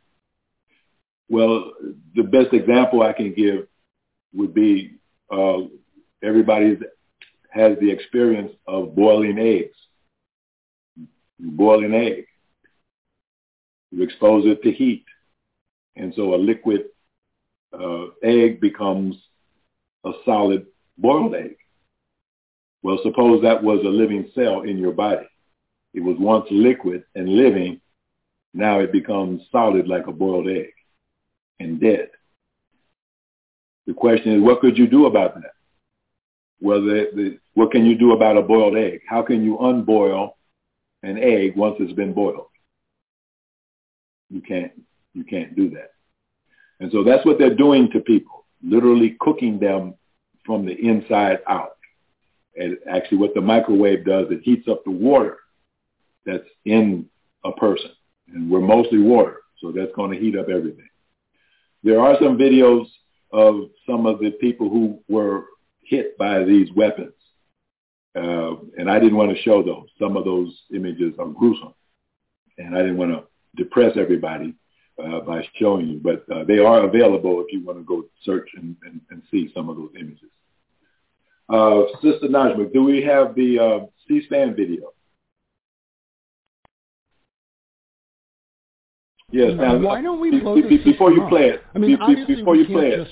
Speaker 5: Well, the best example I can give would be uh, everybody has the experience of boiling eggs. You boil an egg. You expose it to heat. And so a liquid uh, egg becomes a solid boiled egg. Well, suppose that was a living cell in your body. It was once liquid and living. Now it becomes solid like a boiled egg and dead. The question is, what could you do about that? Well, the, the, what can you do about a boiled egg? How can you unboil an egg once it's been boiled? You can't, you can't do that. And so that's what they're doing to people, literally cooking them from the inside out. And actually what the microwave does, it heats up the water that's in a person. And we're mostly water, so that's going to heat up everything. There are some videos of some of the people who were hit by these weapons. Uh, and I didn't want to show those. Some of those images are gruesome. And I didn't want to depress everybody uh, by showing you. But uh, they are available if you want to go search and, and, and see some of those images. Uh, Sister Najma, do we have the uh, C-SPAN video? Yes. Now,
Speaker 9: why don't we
Speaker 5: be,
Speaker 9: blow
Speaker 5: be, before you play it?
Speaker 9: I mean,
Speaker 5: be,
Speaker 9: obviously
Speaker 5: before
Speaker 9: we
Speaker 5: you
Speaker 9: can't
Speaker 5: play it.
Speaker 9: just...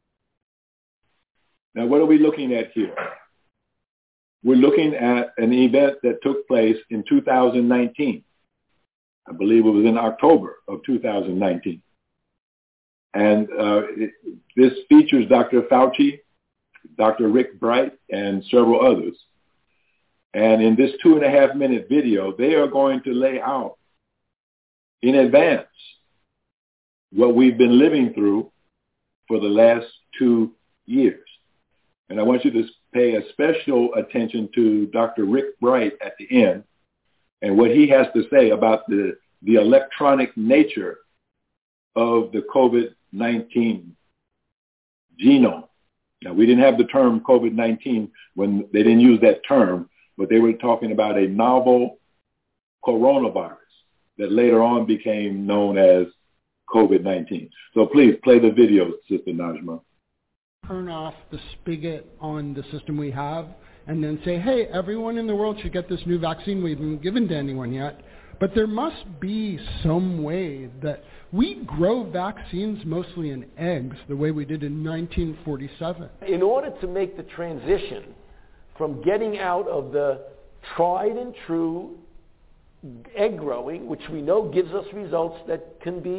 Speaker 5: Now, what are we looking at here? We're looking at an event that took place in two thousand nineteen. I believe it was in October of two thousand nineteen. And uh, it, this features Doctor Fauci, Doctor Rick Bright, and several others. And in this two and a half minute video, they are going to lay out in advance what we've been living through for the last two years. And I want you to pay a special attention to Doctor Rick Bright at the end and what he has to say about the, the electronic nature of the COVID nineteen genome. Now, we didn't have the term COVID nineteen when they didn't use that term, but they were talking about a novel coronavirus that later on became known as COVID nineteen. So please play the video, Sister Najma.
Speaker 9: Turn off the spigot on the system we have and then say, hey, everyone in the world should get this new vaccine. We haven't given to anyone yet. But there must be some way that we grow vaccines mostly in eggs the way we did in nineteen forty-seven.
Speaker 10: In order to make the transition from getting out of the tried and true egg growing, which we know gives us results that can be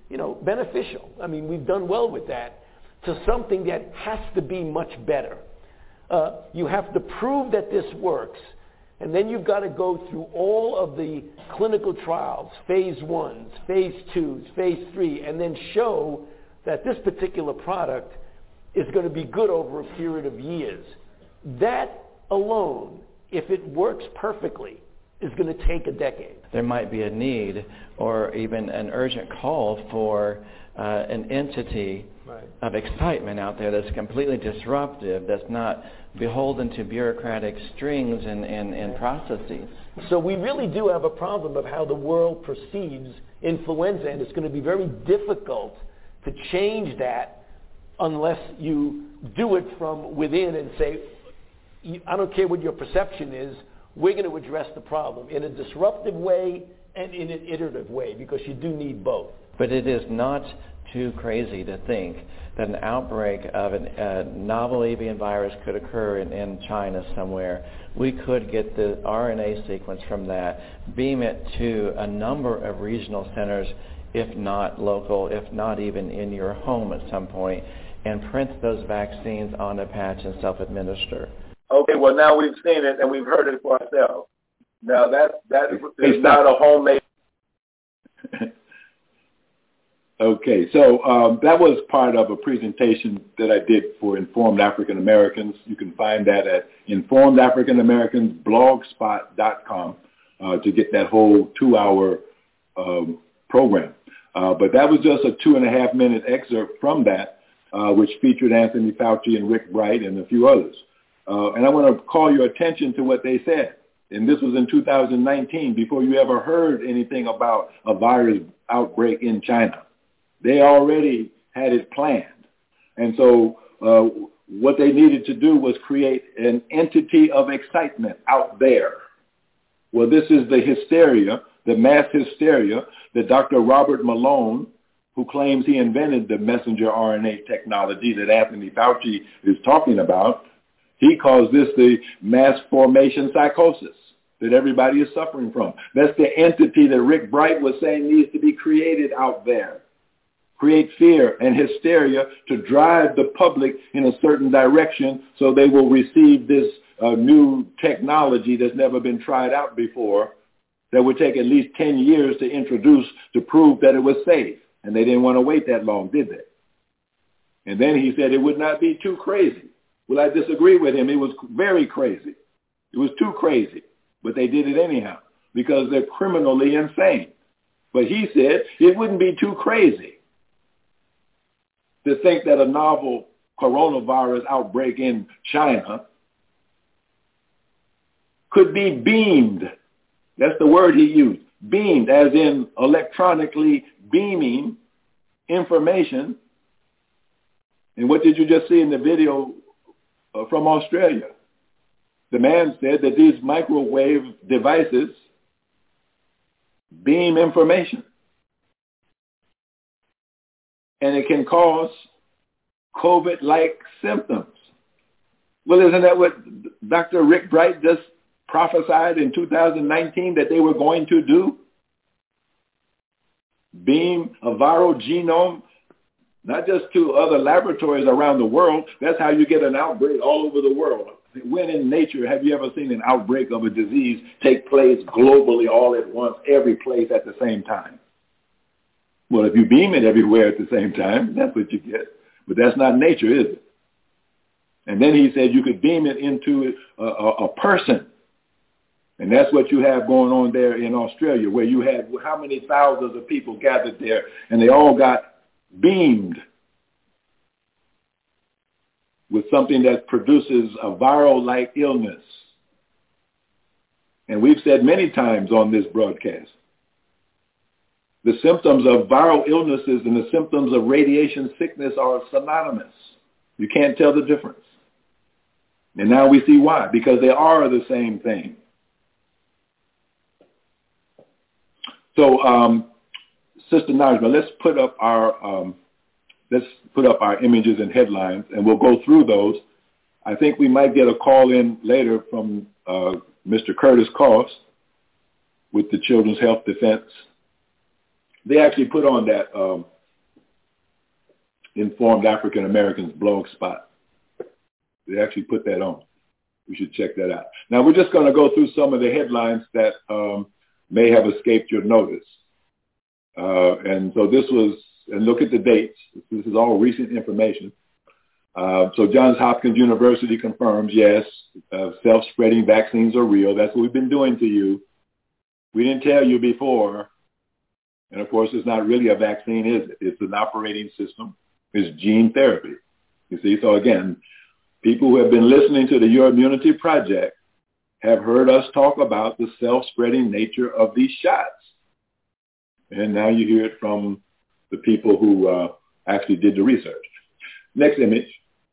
Speaker 10: you know, beneficial. I mean, we've done well with that, to something that has to be much better. Uh, you have to prove that this works, and then you've got to go through all of the clinical trials, phase ones, phase twos, phase three, and then show that this particular product is going to be good over a period of years. That alone, if it works perfectly, is going to take a decade.
Speaker 11: There might be a need or even an urgent call for uh, an entity right. of excitement out there that's completely disruptive, that's not beholden to bureaucratic strings and, and, and processes.
Speaker 10: So we really do have a problem of how the world perceives influenza, and it's going to be very difficult to change that unless you do it from within and say, I don't care what your perception is, we're going to address the problem in a disruptive way and in an iterative way, because you do need both.
Speaker 11: But it is not too crazy to think that an outbreak of an, a novel avian virus could occur in, in China somewhere. We could get the R N A sequence from that, beam it to a number of regional centers, if not local, if not even in your home at some point, and print those vaccines on a patch and self-administer.
Speaker 5: Okay, well, now we've seen it and we've heard it for ourselves. Now, that, that is not a homemade... Okay, so um, that was part of a presentation that I did for Informed African Americans. You can find that at informed african americans blogspot dot com uh, to get that whole two-hour um, program. Uh, but that was just a two-and-a-half-minute excerpt from that, uh, which featured Anthony Fauci and Rick Bright and a few others. Uh, and I want to call your attention to what they said. And this was in two thousand nineteen, before you ever heard anything about a virus outbreak in China. They already had it planned. And so uh, what they needed to do was create an entity of excitement out there. Well, this is the hysteria, the mass hysteria that Doctor Robert Malone, who claims he invented the messenger R N A technology that Anthony Fauci is talking about, he calls this the mass formation psychosis that everybody is suffering from. That's the entity that Rick Bright was saying needs to be created out there. Create fear and hysteria to drive the public in a certain direction so they will receive this uh, new technology that's never been tried out before, that would take at least ten years to introduce to prove that it was safe. And they didn't want to wait that long, did they? And then he said it would not be too crazy. Well, I disagree with him. It was very crazy. It was too crazy. But they did it anyhow because they're criminally insane. But he said it wouldn't be too crazy to think that a novel coronavirus outbreak in China could be beamed. That's the word he used. Beamed, as in electronically beaming information. And what did you just see in the video uh, from Australia? The man said that these microwave devices beam information. And it can cause COVID-like symptoms. Well, isn't that what Doctor Rick Bright just prophesied in two thousand nineteen that they were going to do? Beam a viral genome, not just to other laboratories around the world. That's how you get an outbreak all over the world. When in nature have you ever seen an outbreak of a disease take place globally all at once, every place at the same time? Well, if you beam it everywhere at the same time, that's what you get. But that's not nature, is it? And then he said you could beam it into a, a, a person. And that's what you have going on there in Australia, where you had how many thousands of people gathered there, and they all got beamed with something that produces a viral-like illness. And we've said many times on this broadcast, the symptoms of viral illnesses and the symptoms of radiation sickness are synonymous. You can't tell the difference. And now we see why, because they are the same thing. So, um, Sister Najma, let's put up our um, let's put up our images and headlines, and we'll go through those. I think we might get a call in later from uh, Mister Curtis Cost with the Children's Health Defense. They actually put on that um, Informed African Americans blog spot. They actually put that on. We should check that out. Now, we're just going to go through some of the headlines that um, may have escaped your notice. Uh, and so this was, and look at the dates. This is all recent information. Uh, so Johns Hopkins University confirms, yes, uh, self-spreading vaccines are real. That's what we've been doing to you. We didn't tell you before. And, of course, it's not really a vaccine, is it? It's an operating system. It's gene therapy. You see, so again, people who have been listening to the Your Immunity Project have heard us talk about the self-spreading nature of these shots. And now you hear it from the people who uh, actually did the research. Next image.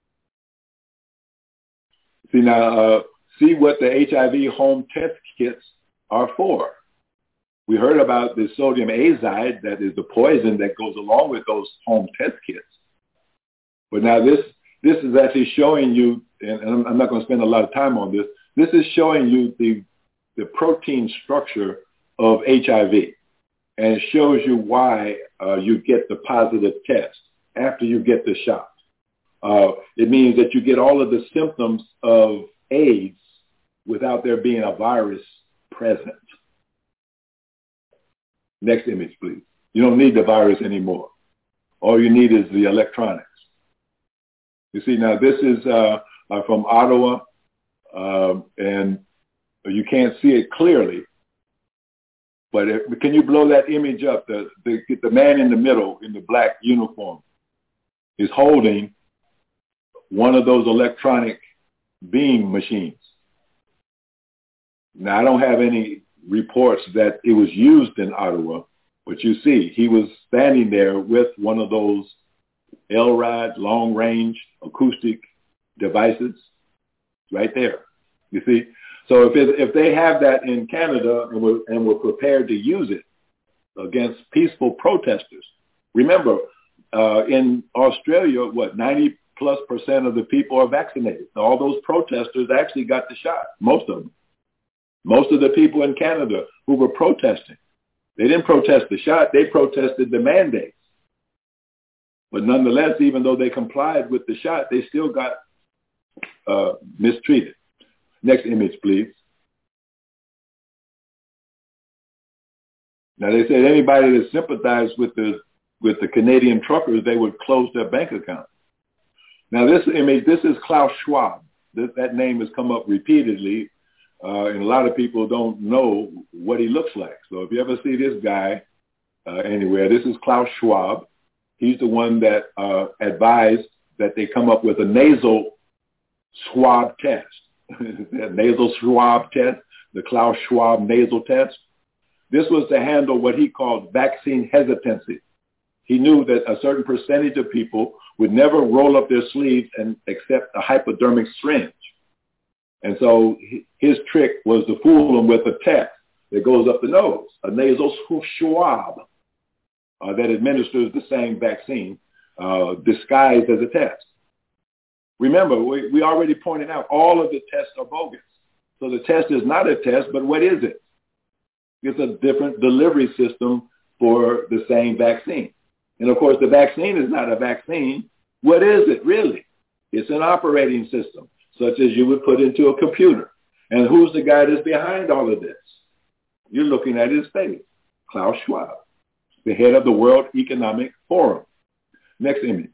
Speaker 5: See now, uh, see what the H I V home test kits are for. We heard about the sodium azide, that is the poison that goes along with those home test kits. But now this This is actually showing you, and I'm not going to spend a lot of time on this, this is showing you the, the protein structure of H I V. And it shows you why uh, you get the positive test after you get the shot. Uh, it means that you get all of the symptoms of AIDS without there being a virus present. Next image, please. You don't need the virus anymore. All you need is the electronics. You see, now this is uh, uh, from Ottawa, um, and you can't see it clearly, but it, can you blow that image up? The, the, the man in the middle in the black uniform is holding one of those electronic beam machines. Now, I don't have any reports that it was used in Ottawa, but you see, he was standing there with one of those L R A D, long-range acoustic devices, right there. You see? So if it, if they have that in Canada and we're, and we're prepared to use it against peaceful protesters, remember, uh, in Australia, what, ninety plus percent of the people are vaccinated. All those protesters actually got the shot, most of them. Most of the people in Canada who were protesting, they didn't protest the shot, they protested the mandate. But nonetheless, even though they complied with the shot, they still got uh, mistreated. Next image, please. Now, they said anybody that sympathized with the with the Canadian truckers, they would close their bank account. Now, this image, this is Klaus Schwab. This, that name has come up repeatedly, uh, and a lot of people don't know what he looks like. So if you ever see this guy uh, anywhere, this is Klaus Schwab. He's the one that uh, advised that they come up with a nasal swab test. The nasal swab test, the Klaus Schwab nasal test. This was to handle what he called vaccine hesitancy. He knew that a certain percentage of people would never roll up their sleeves and accept a hypodermic syringe. And so his trick was to fool them with a test that goes up the nose, a nasal swab uh, that administers the same vaccine uh, disguised as a test. Remember, we, we already pointed out all of the tests are bogus. So the test is not a test, but what is it? It's a different delivery system for the same vaccine. And of course, the vaccine is not a vaccine. What is it really? It's an operating system, such as you would put into a computer. And who's the guy that's behind all of this? You're looking at his face, Klaus Schwab, the head of the World Economic Forum. Next image.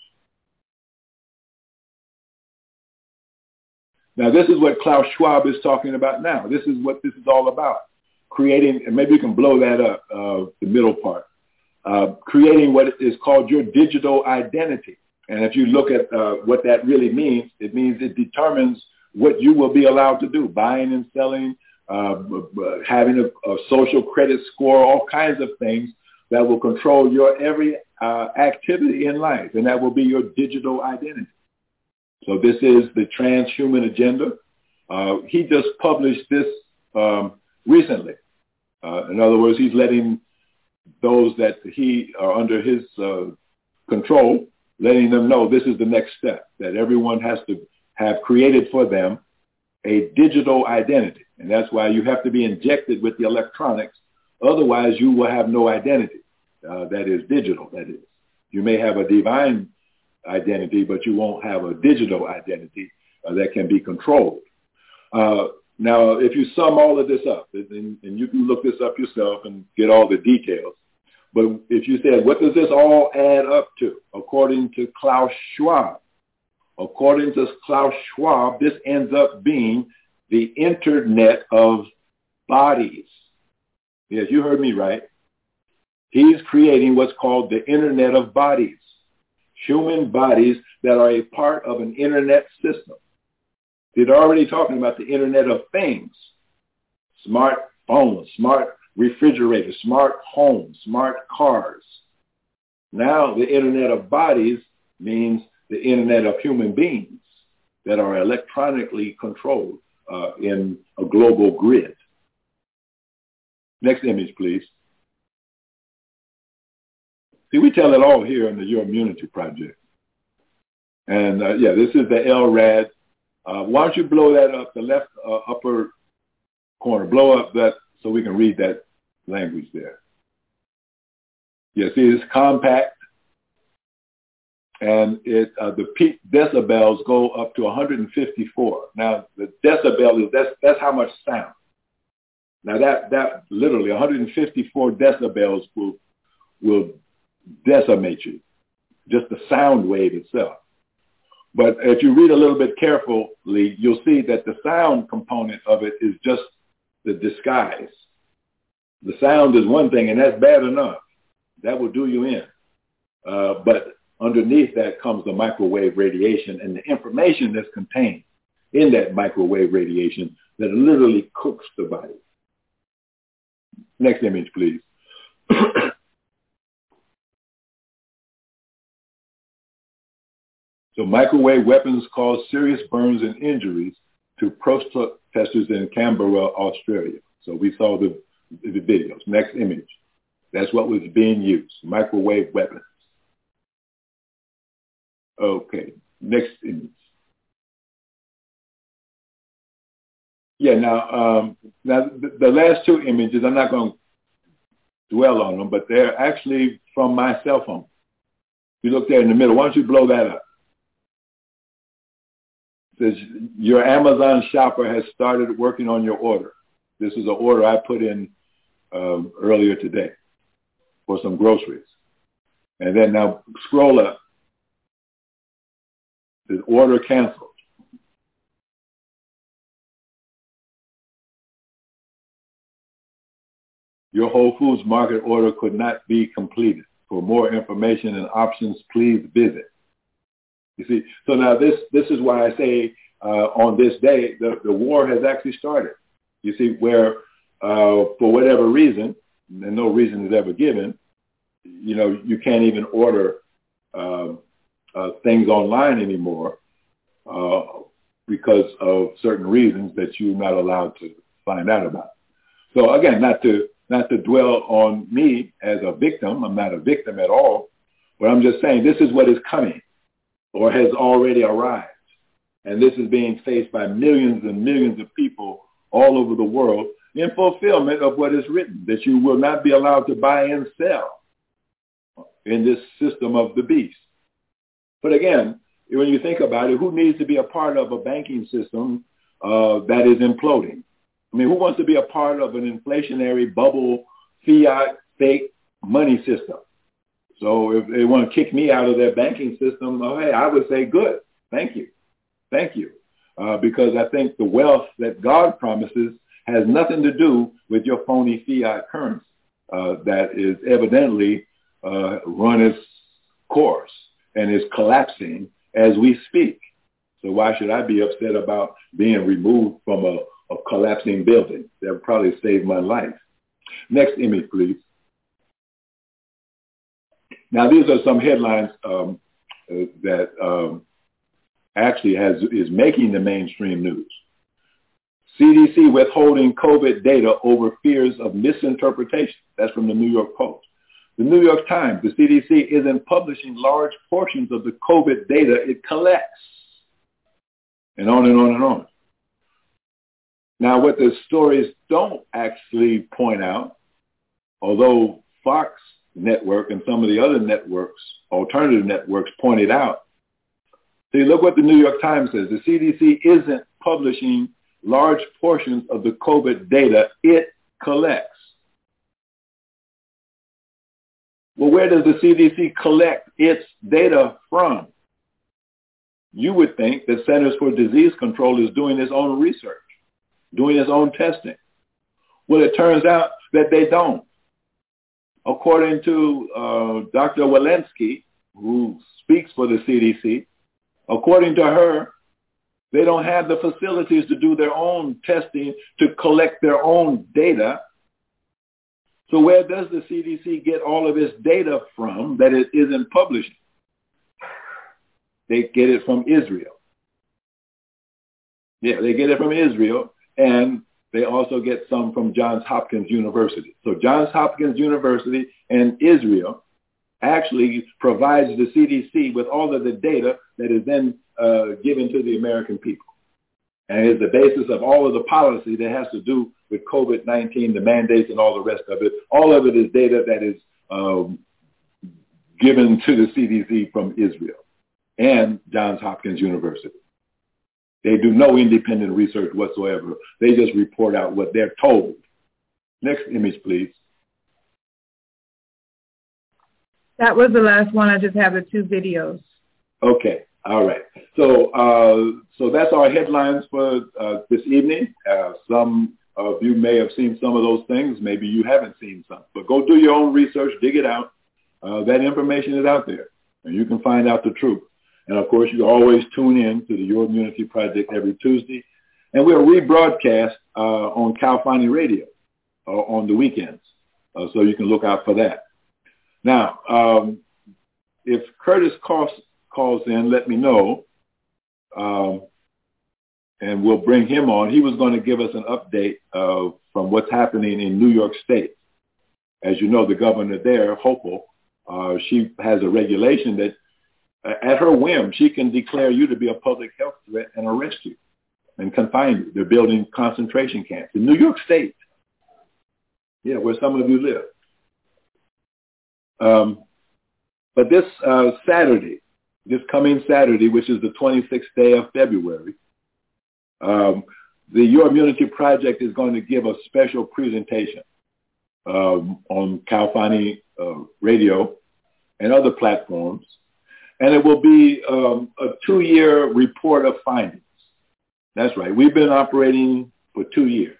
Speaker 5: Now, this is what Klaus Schwab is talking about now. This is what this is all about. Creating, and maybe you can blow that up, uh, the middle part. Uh, creating what is called your digital identity. And if you look at uh, what that really means, it means it determines what you will be allowed to do, buying and selling, uh, having a, a social credit score, all kinds of things that will control your every uh, activity in life, and that will be your digital identity. So this is the transhuman agenda. Uh, he just published this um, recently. Uh, in other words, he's letting those that he are under his uh, control, letting them know this is the next step, that everyone has to have created for them a digital identity. And that's why you have to be injected with the electronics. Otherwise, you will have no identity. Uh, that is digital, that is. You may have a divine identity, but you won't have a digital identity uh, that can be controlled. Uh, now, if you sum all of this up, and, and you can look this up yourself and get all the details, but if you said, what does this all add up to? According to Klaus Schwab, according to Klaus Schwab, this ends up being the Internet of Bodies. Yes, you heard me right. He's creating what's called the Internet of Bodies, human bodies that are a part of an Internet system. They're already talking about the Internet of Things, smart phones, smart refrigerators, smart homes, smart cars. Now the Internet of Bodies means the Internet of human beings that are electronically controlled uh, in a global grid. Next image, please. See, we tell it all here in the Your Immunity Project. And uh, yeah, this is the L R A D. Uh, why don't you blow that up, the left uh, upper corner, blow up that so we can read that language there. Yeah, see, it's compact. And it uh, the peak decibels go up to one hundred fifty-four. Now, the decibel is, that's, that's how much sound. Now, that, that literally one hundred fifty-four decibels will, will decimate you, just the sound wave itself. But if you read a little bit carefully, you'll see that the sound component of it is just the disguise. The sound is one thing, and that's bad enough. That will do you in. Uh, but underneath that comes the microwave radiation and the information that's contained in that microwave radiation that literally cooks the body. Next image, please. So microwave weapons cause serious burns and injuries to protesters in Canberra, Australia. So we saw the, the videos. Next image. That's what was being used, microwave weapons. Okay, next image. Yeah, now, um, now the, the last two images, I'm not going to dwell on them, but they're actually from my cell phone. You look there in the middle. Why don't you blow that up? It says, your Amazon shopper has started working on your order. This is an order I put in um, earlier today for some groceries. And then now scroll up. It says order canceled. Your Whole Foods Market order could not be completed. For more information and options, please visit. You see, so now this this is why I say uh, on this day, the, the war has actually started. You see, where uh, for whatever reason, and no reason is ever given, you know, you can't even order uh, uh, things online anymore uh, because of certain reasons that you're not allowed to find out about. So again, not to not to dwell on me as a victim. I'm not a victim at all, but I'm just saying this is what is coming or has already arrived. And this is being faced by millions and millions of people all over the world in fulfillment of what is written, that you will not be allowed to buy and sell in this system of the beast. But again, when you think about it, who needs to be a part of a banking system uh, that is imploding? I mean, who wants to be a part of an inflationary bubble, fiat, fake money system? So if they want to kick me out of their banking system, oh, hey, I would say, good. Thank you. Thank you. Uh, because I think the wealth that God promises has nothing to do with your phony fiat currency uh, that is evidently uh, run its course and is collapsing as we speak. So why should I be upset about being removed from a, a collapsing building? That would probably save my life. Next image, please. Now, these are some headlines um, uh, that um, actually has is making the mainstream news. C D C withholding COVID data over fears of misinterpretation. That's from the New York Post. The New York Times, the C D C isn't publishing large portions of the COVID data it collects. And on and on and on. Now, what the stories don't actually point out, although Fox Network and some of the other networks, alternative networks, pointed out See, look what the New York Times says. The C D C isn't publishing large portions of the COVID data it collects. Well, where does the C D C collect its data from? You would think that Centers for Disease Control is doing its own research, doing its own testing. Well, it turns out that they don't. According to uh, Doctor Walensky, who speaks for the C D C, according to her, they don't have the facilities to do their own testing to collect their own data. So where does the C D C get all of its data from that it isn't publishing? They get it from Israel. Yeah, they get it from Israel, and they also get some from Johns Hopkins University. So Johns Hopkins University and Israel actually provides the C D C with all of the data that is then uh, given to the American people. And is the basis of all of the policy that has to do with COVID nineteen, the mandates and all the rest of it. All of it is data that is um, given to the C D C from Israel and Johns Hopkins University. They do no independent research whatsoever. They just report out what they're told. Next image, please.
Speaker 12: That was the last one. I just have the two videos.
Speaker 5: Okay. All right. So uh, so that's our headlines for uh, this evening. Uh, some of you may have seen some of those things. Maybe you haven't seen some. But go do your own research. Dig it out. Uh, that information is out there, and you can find out the truth. And, of course, you always tune in to the Your Immunity Project every Tuesday. And we'll rebroadcast uh, on Cal Fani Radio uh, on the weekends. Uh, so you can look out for that. Now, um, if Curtis calls, calls in, let me know. Um, and we'll bring him on. He was going to give us an update uh, from what's happening in New York State. As you know, the governor there, Hochul, uh, she has a regulation that at her whim, she can declare you to be a public health threat and arrest you and confine you. They're building concentration camps in New York State. Yeah, where some of you live. Um, but this uh, Saturday, this coming Saturday, which is the twenty-sixth day of February, um, the Your Immunity Project is going to give a special presentation um, on Cal Fani uh, Radio and other platforms. And it will be um, a two-year report of findings. That's right. We've been operating for two years.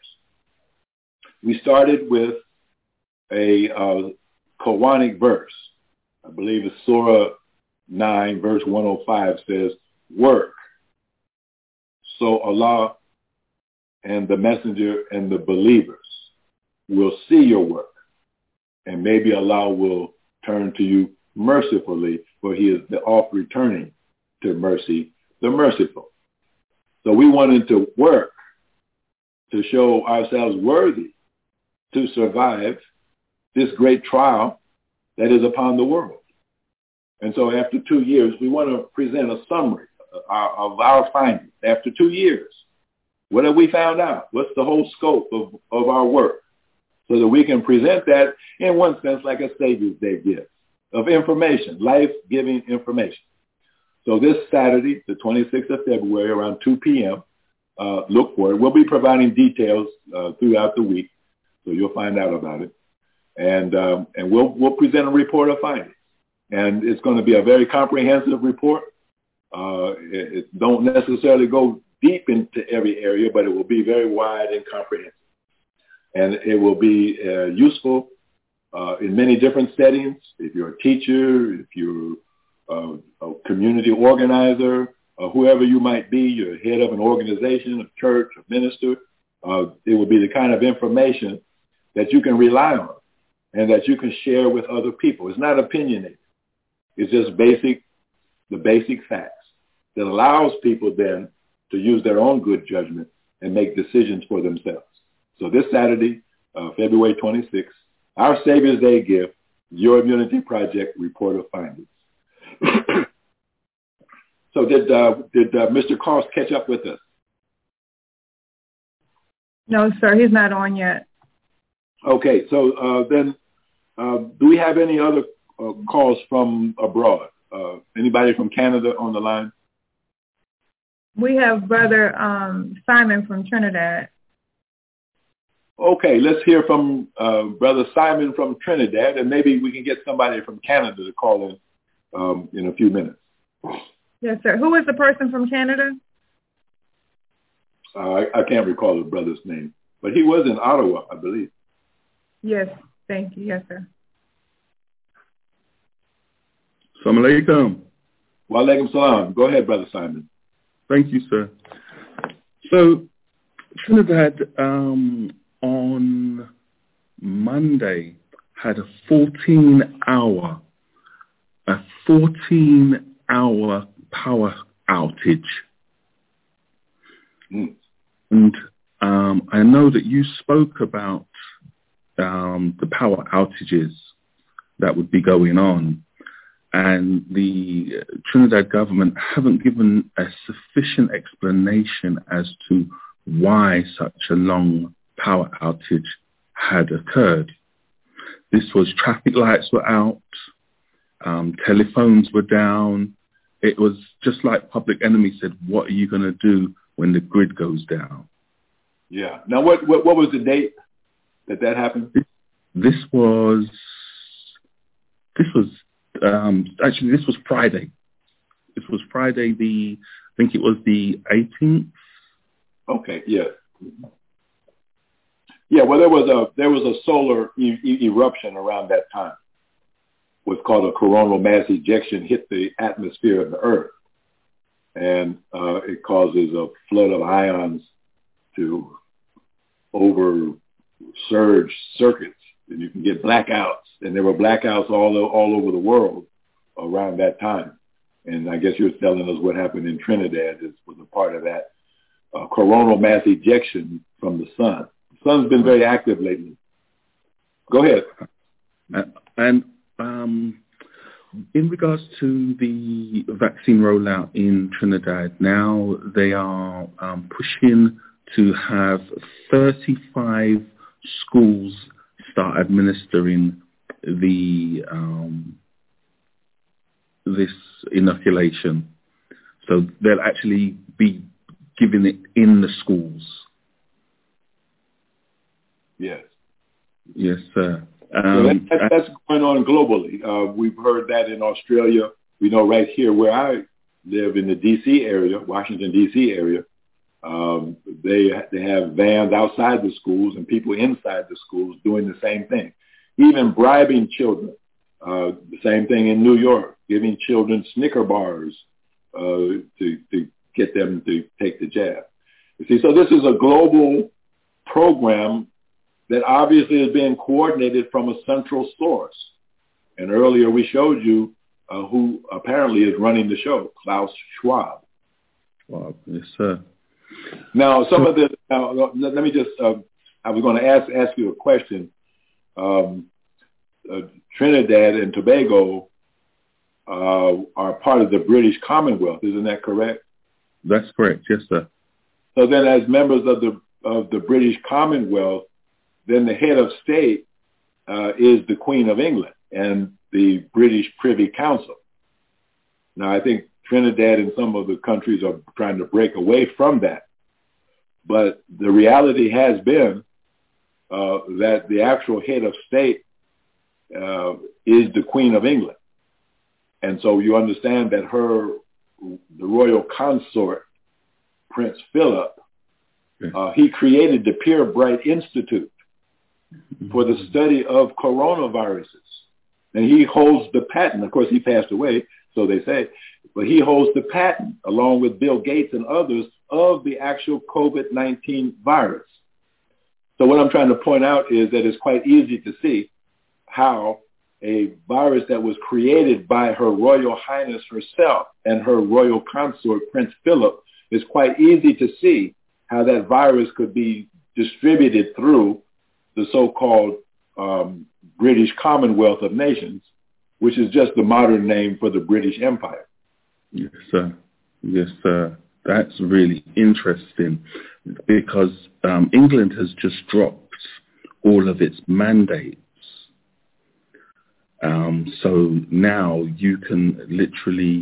Speaker 5: We started with a uh, Quranic verse. I believe it's Surah nine, verse one oh five says, work. So Allah and the messenger and the believers will see your work. And maybe Allah will turn to you mercifully, for he is the oft returning to mercy, the merciful. So we wanted to work to show ourselves worthy to survive this great trial that is upon the world. And so after two years, we want to present a summary of our findings. After two years, what have we found out? What's the whole scope of, of our work? So that we can present that in one sense like a Savior's Day gift of information, life-giving information. So this Saturday, the twenty-sixth of February, around two p.m., uh, look for it. We'll be providing details uh, throughout the week, so you'll find out about it. And um, and we'll we'll present a report of findings. And it's going to be a very comprehensive report. Uh, it, it don't necessarily go deep into every area, but it will be very wide and comprehensive. And it will be uh, useful Uh, in many different settings. If you're a teacher, if you're uh, a community organizer, uh, whoever you might be, you're head of an organization, a church, a minister, uh, it will be the kind of information that you can rely on and that you can share with other people. It's not opinionated. It's just basic, the basic facts that allows people then to use their own good judgment and make decisions for themselves. So this Saturday, uh, February twenty-sixth, our Savior's Day gift, Your Immunity Project report of findings. So did uh, did uh, Mister Cross catch up with us?
Speaker 12: No, sir, he's not on yet.
Speaker 5: Okay, so uh, then uh, do we have any other uh, calls from abroad? Uh, anybody from Canada on the line?
Speaker 12: We have Brother um, Simon from Trinidad.
Speaker 5: Okay, let's hear from uh, Brother Simon from Trinidad, and maybe we can get somebody from Canada to call in um, in a few minutes.
Speaker 12: Yes, sir. Who is the person from Canada?
Speaker 5: Uh, I, I can't recall the brother's name, but he was in Ottawa, I believe.
Speaker 12: Yes, thank you. Yes, sir.
Speaker 13: Assalamu alaikum.
Speaker 5: Wa alaikum salam. Go ahead, Brother Simon.
Speaker 13: Thank you, sir. So, Trinidad um, on Monday had a fourteen-hour, a fourteen-hour power outage.
Speaker 5: Mm.
Speaker 13: And um, I know that you spoke about um, the power outages that would be going on, and the Trinidad government haven't given a sufficient explanation as to why such a long power outage had occurred. This was traffic lights were out, um, telephones were down. It was just like Public Enemy said, what are you going to do when the grid goes down?
Speaker 5: Yeah. Now, what, what, what was the date that that happened?
Speaker 13: This was, this was, um, actually, this was Friday. This was Friday, the, I think it was the eighteenth.
Speaker 5: Okay, yeah. Yeah, well, there was a, there was a solar e- e- eruption around that time. What's called a coronal mass ejection hit the atmosphere of the Earth. And uh, it causes a flood of ions to over surge circuits, and you can get blackouts. And there were blackouts all all over the world around that time. And I guess you're telling us what happened in Trinidad is, was a part of that uh, coronal mass ejection from the sun. The sun's been very active lately. Go ahead.
Speaker 13: And um, in regards to the vaccine rollout in Trinidad, now they are um, pushing to have thirty-five schools start administering the um, this inoculation. So they'll actually be giving it in the schools.
Speaker 5: Yes.
Speaker 13: Yes, sir. Um,
Speaker 5: so that, that, that's going on globally. Uh, we've heard that in Australia. We know right here where I live in the D C area, Washington, D C area, um, they they have vans outside the schools and people inside the schools doing the same thing, even bribing children. Uh, the same thing in New York, giving children Snicker bars uh, to, to get them to take the jab. You see, so this is a global program that obviously is being coordinated from a central source. And earlier we showed you uh, who apparently is running the show, Klaus Schwab.
Speaker 13: Schwab, yes, sir.
Speaker 5: Now, some of the, now, let me just, uh, I was going to ask ask you a question. Um, uh, Trinidad and Tobago uh, are part of the British Commonwealth, isn't that correct?
Speaker 13: That's correct, yes, sir.
Speaker 5: So then as members of the of the British Commonwealth, then the head of state uh, is the Queen of England and the British Privy Council. Now, I think Trinidad and some of the countries are trying to break away from that. But the reality has been uh, that the actual head of state uh, is the Queen of England. And so you understand that her, the royal consort, Prince Philip, uh, he created the Pierre Bright Institute for the study of coronaviruses. And he holds the patent. Of course, he passed away, so they say, but he holds the patent, along with Bill Gates and others, of the actual COVID nineteen virus. So what I'm trying to point out is that it's quite easy to see how a virus that was created by Her Royal Highness herself and her royal consort, Prince Philip, is quite easy to see how that virus could be distributed through the so-called um, British Commonwealth of Nations, which is just the modern name for the British Empire.
Speaker 13: Yes, sir. Yes, sir. That's really interesting because um, England has just dropped all of its mandates. Um, so now you can literally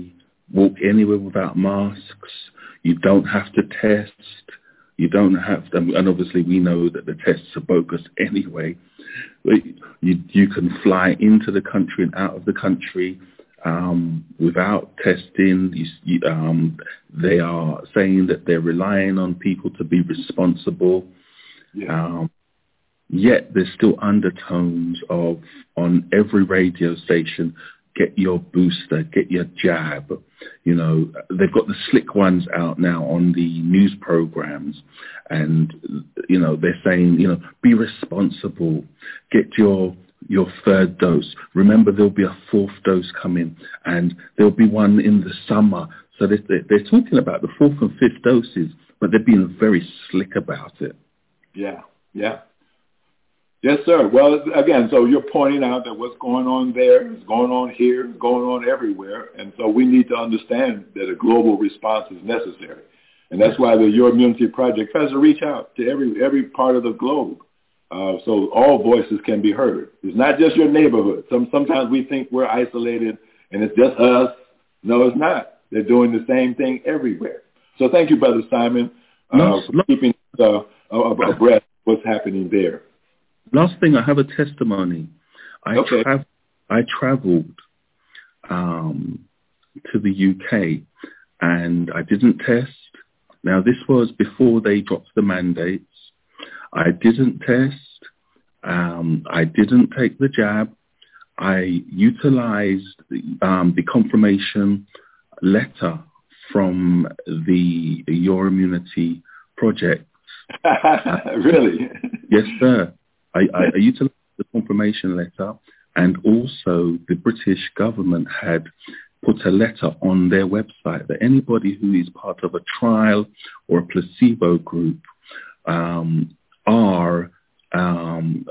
Speaker 13: walk anywhere without masks. You don't have to test. You don't have to, and obviously we know that the tests are bogus anyway. You, you can fly into the country and out of the country um, without testing. You, you, um, they are saying that they're relying on people to be responsible. Yeah. Um, yet there's still undertones of, on every radio station, get your booster, get your jab. You know, they've got the slick ones out now on the news programs. And, you know, they're saying, you know, be responsible, get your your third dose. Remember, there'll be a fourth dose coming, and there'll be one in the summer. So they're, they're talking about the fourth and fifth doses, but they're being very slick about it.
Speaker 5: Yeah, yeah. Yes, sir. Well, again, so you're pointing out that what's going on there is going on here, going on everywhere. And so we need to understand that a global response is necessary. And that's why the Your Immunity Project tries to reach out to every every part of the globe uh, so all voices can be heard. It's not just your neighborhood. Some, sometimes we think we're isolated and it's just us. No, it's not. They're doing the same thing everywhere. So thank you, Brother Simon, uh, no, for no. keeping uh, abreast of what's happening there.
Speaker 13: Last thing, I have a testimony. I okay. tra- I traveled um, to the U K and I didn't test. Now, this was before they dropped the mandates. I didn't test. Um, I didn't take the jab. I utilized um, the confirmation letter from the Your Immunity Project.
Speaker 5: Really?
Speaker 13: Yes, sir. I, I, I utilized the confirmation letter, and also the British government had put a letter on their website that anybody who is part of a trial or a placebo group um, are um,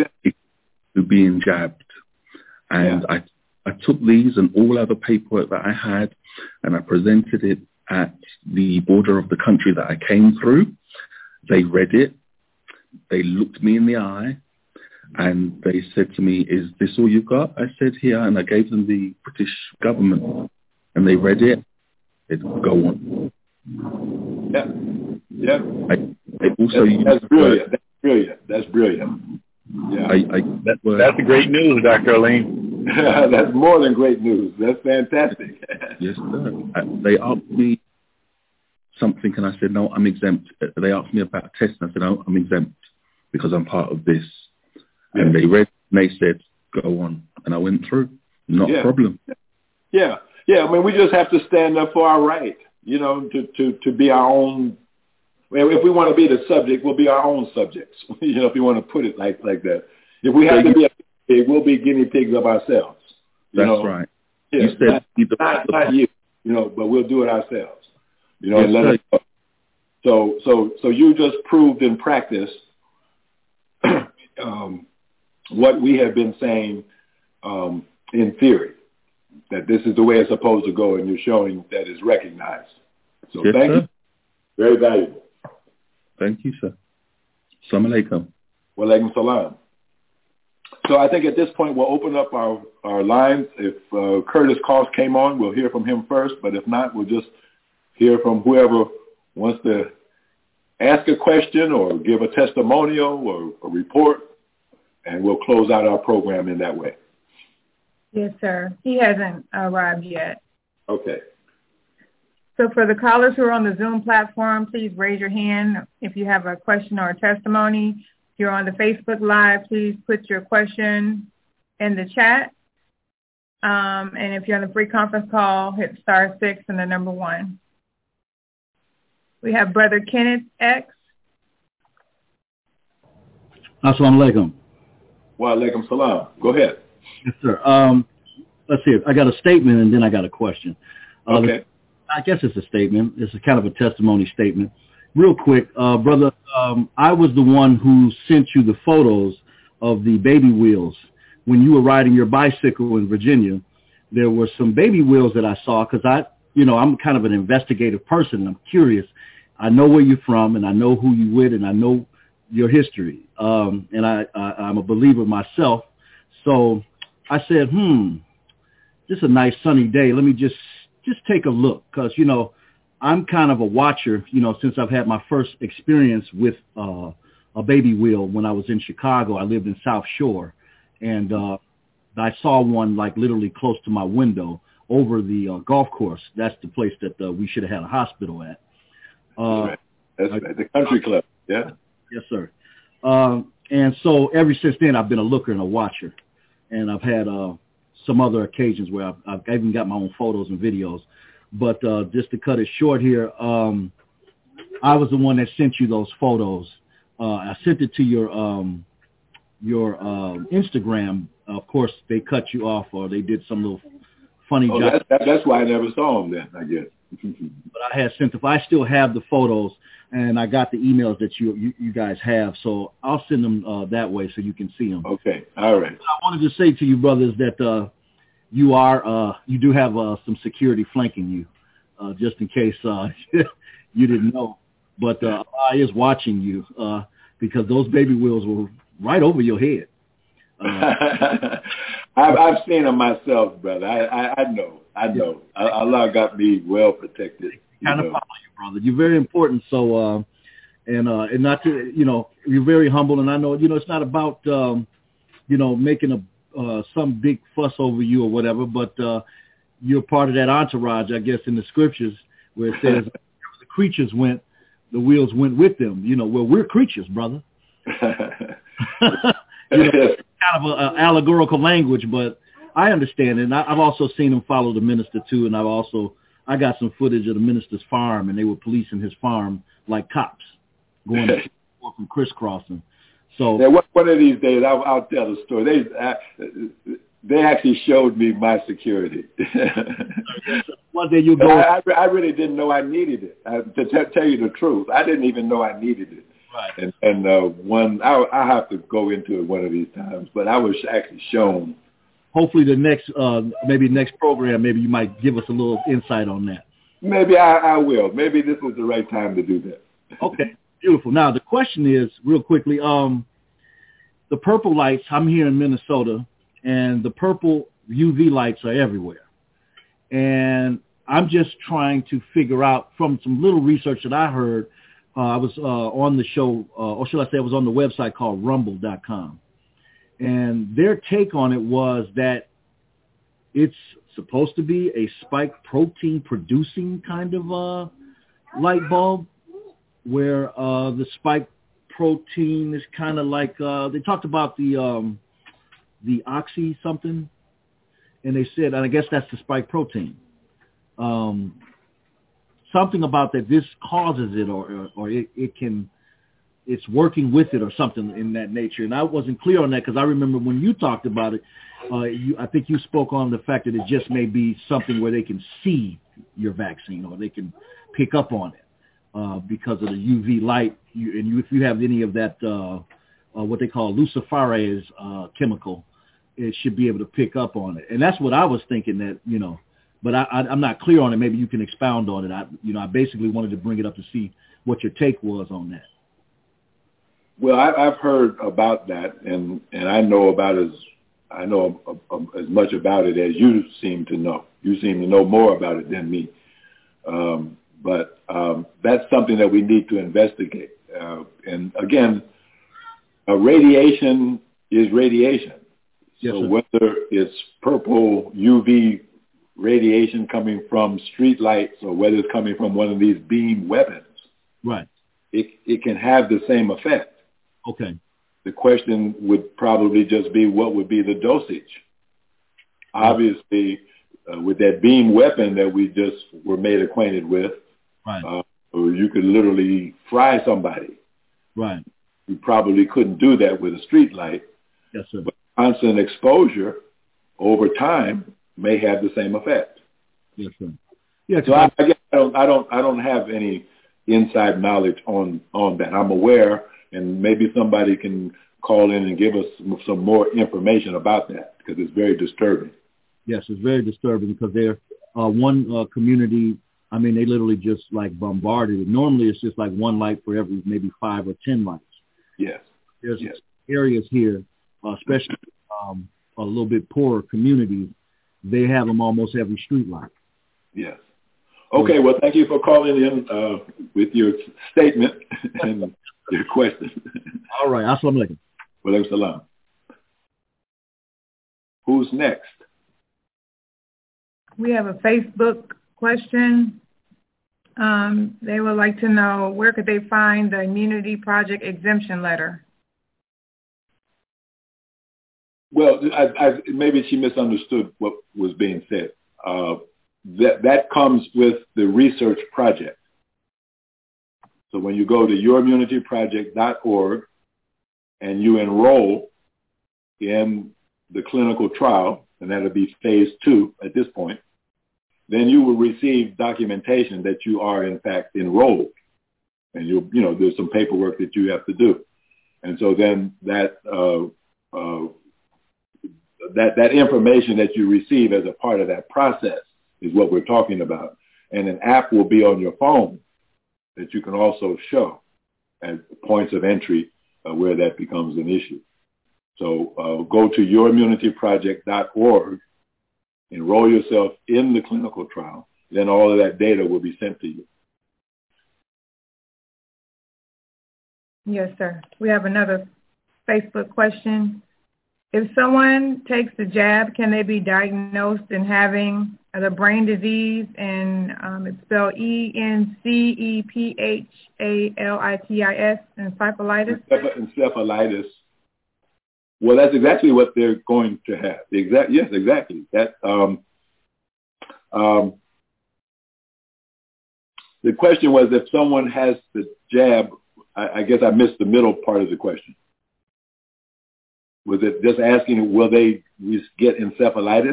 Speaker 13: being jabbed. And yeah. I, I took these and all other paperwork that I had, and I presented it at the border of the country that I came through. They read it. They looked me in the eye and they said to me, is this all you've got? I said, here. And I gave them the British government and they read it. They'd go on.
Speaker 5: Yeah. Yeah.
Speaker 13: I, I also
Speaker 5: that's, that's brilliant. That's brilliant. That's brilliant. Yeah.
Speaker 13: I, I, that was,
Speaker 14: that's a great news, Doctor Aleem.
Speaker 5: That's more than great news. That's fantastic.
Speaker 13: Yes, sir. They asked me something and I said, no, I'm exempt. They asked me about tests and I said, no, I'm exempt because I'm part of this. Yeah. And they read and they said, go on. And I went through. Not
Speaker 5: yeah.
Speaker 13: a problem.
Speaker 5: Yeah. Yeah. I mean, we just have to stand up for our right, you know, to, to, to be our own. Well, if we want to be the subject, we'll be our own subjects. You know, if you want to put it like, like that. If we have to be a pig, we'll be guinea pigs of ourselves. You
Speaker 13: That's
Speaker 5: know?
Speaker 13: right.
Speaker 5: Yeah,
Speaker 13: you said
Speaker 5: not, not, not you, you know, but we'll do it ourselves. You know, yes, and let us go. So, so, so you just proved in practice um, what we have been saying um, in theory, that this is the way it's supposed to go, and you're showing that it's recognized. So
Speaker 13: yes,
Speaker 5: thank
Speaker 13: sir.
Speaker 5: you. Very valuable.
Speaker 13: Thank you, sir. Assalamu alaikum.
Speaker 5: Wa alaikum salam. So I think at this point we'll open up our, our lines. If uh, Curtis Coss came on, we'll hear from him first. But if not, we'll just hear from whoever wants to ask a question or give a testimonial or a report, and we'll close out our program in that way.
Speaker 12: Yes, sir. He hasn't arrived yet.
Speaker 5: Okay.
Speaker 12: So for the callers who are on the Zoom platform, please raise your hand if you have a question or a testimony. If you're on the Facebook Live, please put your question in the chat. Um, and if you're on the free conference call, hit star six and the number one. We have Brother Kenneth X.
Speaker 15: Assalamu alaikum.
Speaker 5: Wa alaikum salam. Go ahead.
Speaker 15: Yes, sir. Um, let's see. I got a statement and then I got a question. Uh,
Speaker 5: okay.
Speaker 15: The, I guess it's a statement. It's a kind of a testimony statement. Real quick, uh, brother, um, I was the one who sent you the photos of the baby wheels. When you were riding your bicycle in Virginia, there were some baby wheels that I saw because I, you know, I'm kind of an investigative person and I'm curious. I know where you're from and I know who you're with and I know your history. Um, and I, I, I'm a believer myself. So I said, hmm, this is a nice sunny day. Let me just just take a look, because, you know, I'm kind of a watcher, you know, since I've had my first experience with uh, a baby wheel when I was in Chicago. I lived in South Shore, and uh, I saw one like literally close to my window over the uh, golf course. That's the place that uh, we should have had a hospital at. Uh,
Speaker 5: right. That's right. The country club, yeah.
Speaker 15: Yes, sir. Um, and so ever since then, I've been a looker and a watcher, and I've had uh, some other occasions where I've, I've even got my own photos and videos. But uh, just to cut it short here, um, I was the one that sent you those photos. Uh, I sent it to your um, your uh, Instagram. Of course, they cut you off, or they did some little funny
Speaker 5: oh,
Speaker 15: job.
Speaker 5: That's, that, that's why I never saw them then, I guess.
Speaker 15: But I had sent. If I still have the photos, and I got the emails that you you, you guys have, so I'll send them uh, that way so you can see them.
Speaker 5: Okay, all right.
Speaker 15: I wanted to say to you, brothers, that uh, you are uh, you do have uh, some security flanking you, uh, just in case uh, you didn't know. But uh, I is watching you uh, because those baby wheels were right over your head.
Speaker 5: Uh, I've, I've seen them myself, brother. I, I, I know. I know. Allah got me well protected.
Speaker 15: Kind of follow you, brother. You're very important. So, uh, and uh, and not to, you know, you're very humble. And I know, you know, it's not about, um, you know, making a uh, some big fuss over you or whatever. But uh, you're part of that entourage, I guess, in the scriptures where it says the creatures went, the wheels went with them. You know, well, we're creatures, brother. You know, kind of an allegorical language, but I understand it. And I, I've also seen him follow the minister too, and I've also I got some footage of the minister's farm, and they were policing his farm like cops, going back and forth and crisscrossing. So
Speaker 5: yeah, one, one of these days I'll, I'll tell the story. They I, they actually showed me my security.
Speaker 15: One day you go.
Speaker 5: I, I, I really didn't know I needed it. I, to t- tell you the truth, I didn't even know I needed it.
Speaker 15: Right. And,
Speaker 5: and uh, one, I I have to go into it one of these times, but I was actually shown.
Speaker 15: Hopefully, the next, uh, maybe next program, maybe you might give us a little insight on that.
Speaker 5: Maybe I, I will. Maybe this is the right time to do that.
Speaker 15: Okay, beautiful. Now the question is, real quickly, um, the purple lights. I'm here in Minnesota, and the purple U V lights are everywhere, and I'm just trying to figure out from some little research that I heard. Uh, I was uh, on the show, uh, or should I say I was on the website called rumble dot com. And their take on it was that it's supposed to be a spike protein producing kind of uh, light bulb where uh, the spike protein is kind of like, uh, they talked about the um, the oxy something, and they said, and I guess that's the spike protein. Um Something about that this causes it, or or, or it, it can, it's working with it or something in that nature. And I wasn't clear on that because I remember when you talked about it, uh, you, I think you spoke on the fact that it just may be something where they can see your vaccine or they can pick up on it uh, because of the U V light. You, and you, if you have any of that, uh, uh, what they call luciferase uh, chemical, it should be able to pick up on it. And that's what I was thinking that, you know, but I, I, I'm not clear on it. Maybe you can expound on it. I, you know, I basically wanted to bring it up to see what your take was on that.
Speaker 5: Well, I, I've heard about that, and, and I know about as I know a, a, as much about it as you seem to know. You seem to know more about it than me. Um, but um, that's something that we need to investigate. Uh, and again, uh, radiation is radiation.
Speaker 15: Yes,
Speaker 5: so
Speaker 15: sir.
Speaker 5: whether it's purple U V radiation coming from street lights or whether it's coming from one of these beam weapons,
Speaker 15: right,
Speaker 5: it it can have the same effect.
Speaker 15: Okay.
Speaker 5: The question would probably just be what would be the dosage. Obviously, uh, with that beam weapon that we just were made acquainted with,
Speaker 15: right,
Speaker 5: uh, you could literally fry somebody.
Speaker 15: Right.
Speaker 5: You probably couldn't do that with a street light.
Speaker 15: Yes, sir.
Speaker 5: But constant exposure over time may have the same effect.
Speaker 15: Yes, sir. Yeah.
Speaker 5: So I, I guess I don't, I don't, I don't have any inside knowledge on, on that. I'm aware, and maybe somebody can call in and give us some, some more information about that because it's very disturbing.
Speaker 15: Yes, it's very disturbing because they're uh, one uh, community. I mean, they literally just like bombarded it. Normally, it's just like one light for every maybe five or ten lights.
Speaker 5: Yes.
Speaker 15: There's
Speaker 5: yes.
Speaker 15: areas here, uh, especially um, a little bit poorer communities. They have them almost every street light.
Speaker 5: Yes. Okay, well, thank you for calling in uh, with your statement and your question.
Speaker 15: All right. Assalamu alaikum.
Speaker 5: Wa alaikum salam. Who's next?
Speaker 12: We have a Facebook question. Um, they would like to know, where could they find the Immunity Project exemption letter?
Speaker 5: Well, I, I, maybe she misunderstood what was being said. Uh, that, that comes with the research project. So when you go to your immunity project dot org and you enroll in the clinical trial, and that'll be phase two at this point, then you will receive documentation that you are in fact enrolled. And you you know, there's some paperwork that you have to do. And so then that, uh, uh, that, that information that you receive as a part of that process is what we're talking about. And an app will be on your phone that you can also show at points of entry uh, where that becomes an issue. So uh, go to your immunity project dot org, enroll yourself in the clinical trial, then all of that data will be sent to you.
Speaker 12: Yes, sir. We have another Facebook question. If someone takes the jab, can they be diagnosed in having the brain disease? And um, it's spelled E N C E P H A L I T I S, encephalitis?
Speaker 5: Encephalitis. Well, that's exactly what they're going to have. Exact, yes, exactly. That um, um, the question was, if someone has the jab, I, I guess I missed the middle part of the question. Was it just asking, will they get encephalitis?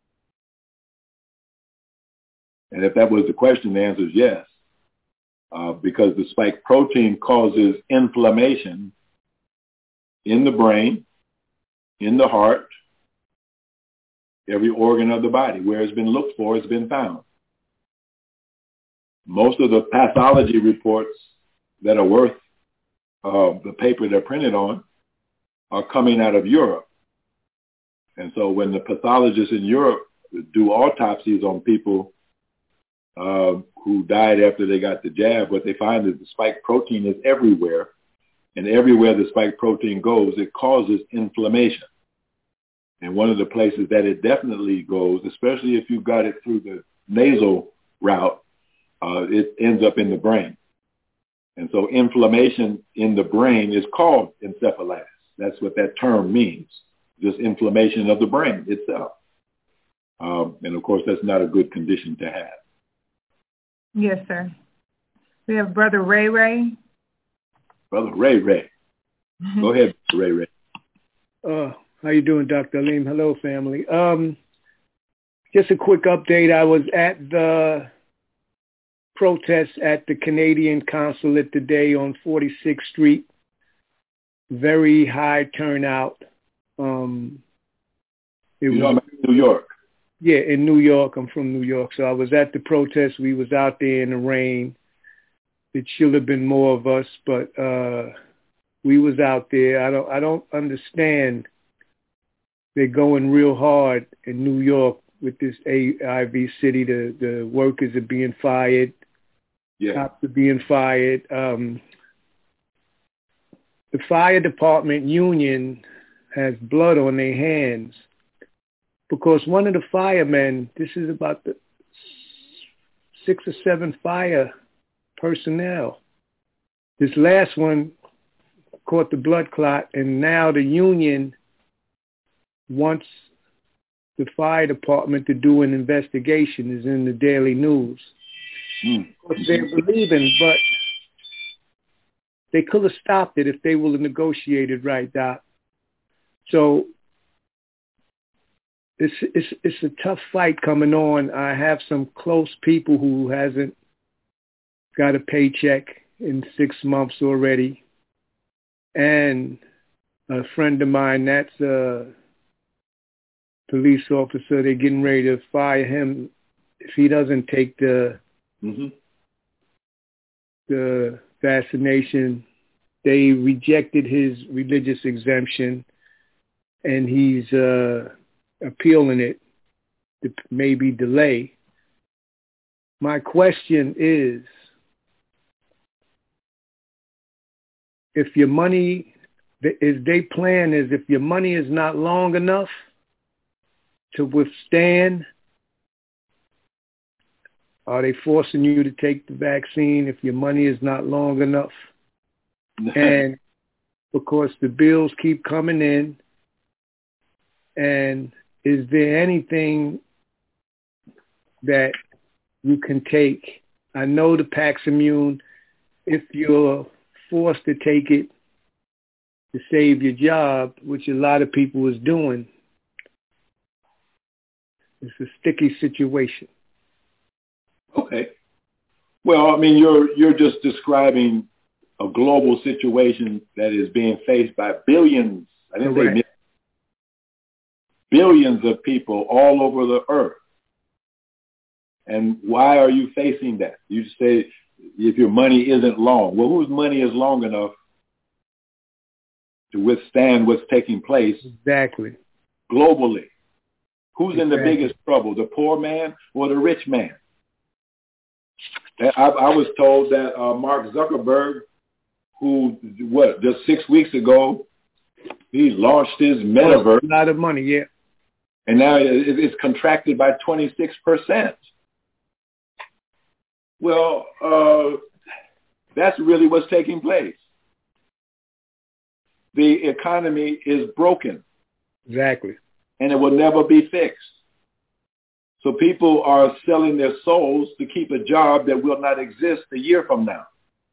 Speaker 5: And if that was the question, the answer is yes, uh, because the spike protein causes inflammation in the brain, in the heart, every organ of the body. Where it's been looked for, it's been found. Most of the pathology reports that are worth uh, the paper they're printed on are coming out of Europe. And so when the pathologists in Europe do autopsies on people uh, who died after they got the jab, what they find is the spike protein is everywhere. And everywhere the spike protein goes, it causes inflammation. And one of the places that it definitely goes, especially if you got it through the nasal route, uh, it ends up in the brain. And so inflammation in the brain is called encephalitis. That's what that term means, just inflammation of the brain itself. Um, and, of course, that's not a good condition to have.
Speaker 12: Yes, sir. We have Brother Ray Ray.
Speaker 5: Brother Ray Ray. Mm-hmm. Go ahead, Ray Ray.
Speaker 16: Uh, how you doing, Doctor Aleem? Hello, family. Um, just a quick update. I was at the protest at the Canadian consulate today on forty-sixth Street. Very high turnout. Um, it
Speaker 5: you
Speaker 16: was,
Speaker 5: know, I'm in New York.
Speaker 16: Yeah, in New York. I'm from New York. So I was at the protest. We was out there in the rain. It should have been more of us, but uh, we was out there. I don't I don't understand. They're going real hard in New York with this A I V city. The, the workers are being fired.
Speaker 5: Yeah.
Speaker 16: Cops are being fired. Um, The fire department union has blood on their hands because one of the firemen, this is about the six or seven fire personnel. This last one caught the blood clot, and now the union wants the fire department to do an investigation. Is in the Daily News.
Speaker 5: Mm.
Speaker 16: Of course, they're believing, but they could have stopped it if they would have negotiated right, Doc. So it's it's it's a tough fight coming on. I have some close people who hasn't got a paycheck in six months already, and a friend of mine that's a police officer. They're getting ready to fire him if he doesn't take the
Speaker 5: mm-hmm.
Speaker 16: the vaccination. They rejected his religious exemption, and he's uh, appealing it to maybe delay. My question is, if your money, is their plan is if your money is not long enough to withstand, are they forcing you to take the vaccine if your money is not long enough? And because the bills keep coming in, and is there anything that you can take? I know the Paximune, if you're forced to take it to save your job, which a lot of people is doing, it's a sticky situation.
Speaker 5: Okay. Well, I mean, you're you're just describing a global situation that is being faced by billions, I didn't say millions, billions of people all over the earth. And why are you facing that? You say if your money isn't long. Well, whose money is long enough to withstand what's taking place?
Speaker 16: Exactly.
Speaker 5: Globally. Who's exactly. in the biggest trouble, the poor man or the rich man? I, I was told that uh, Mark Zuckerberg, who, what, just six weeks ago, he launched his metaverse.
Speaker 16: A lot of money, yeah.
Speaker 5: And now it's contracted by twenty-six percent. Well, uh, that's really what's taking place. The economy is broken.
Speaker 16: Exactly.
Speaker 5: And it will never be fixed. So people are selling their souls to keep a job that will not exist a year from now.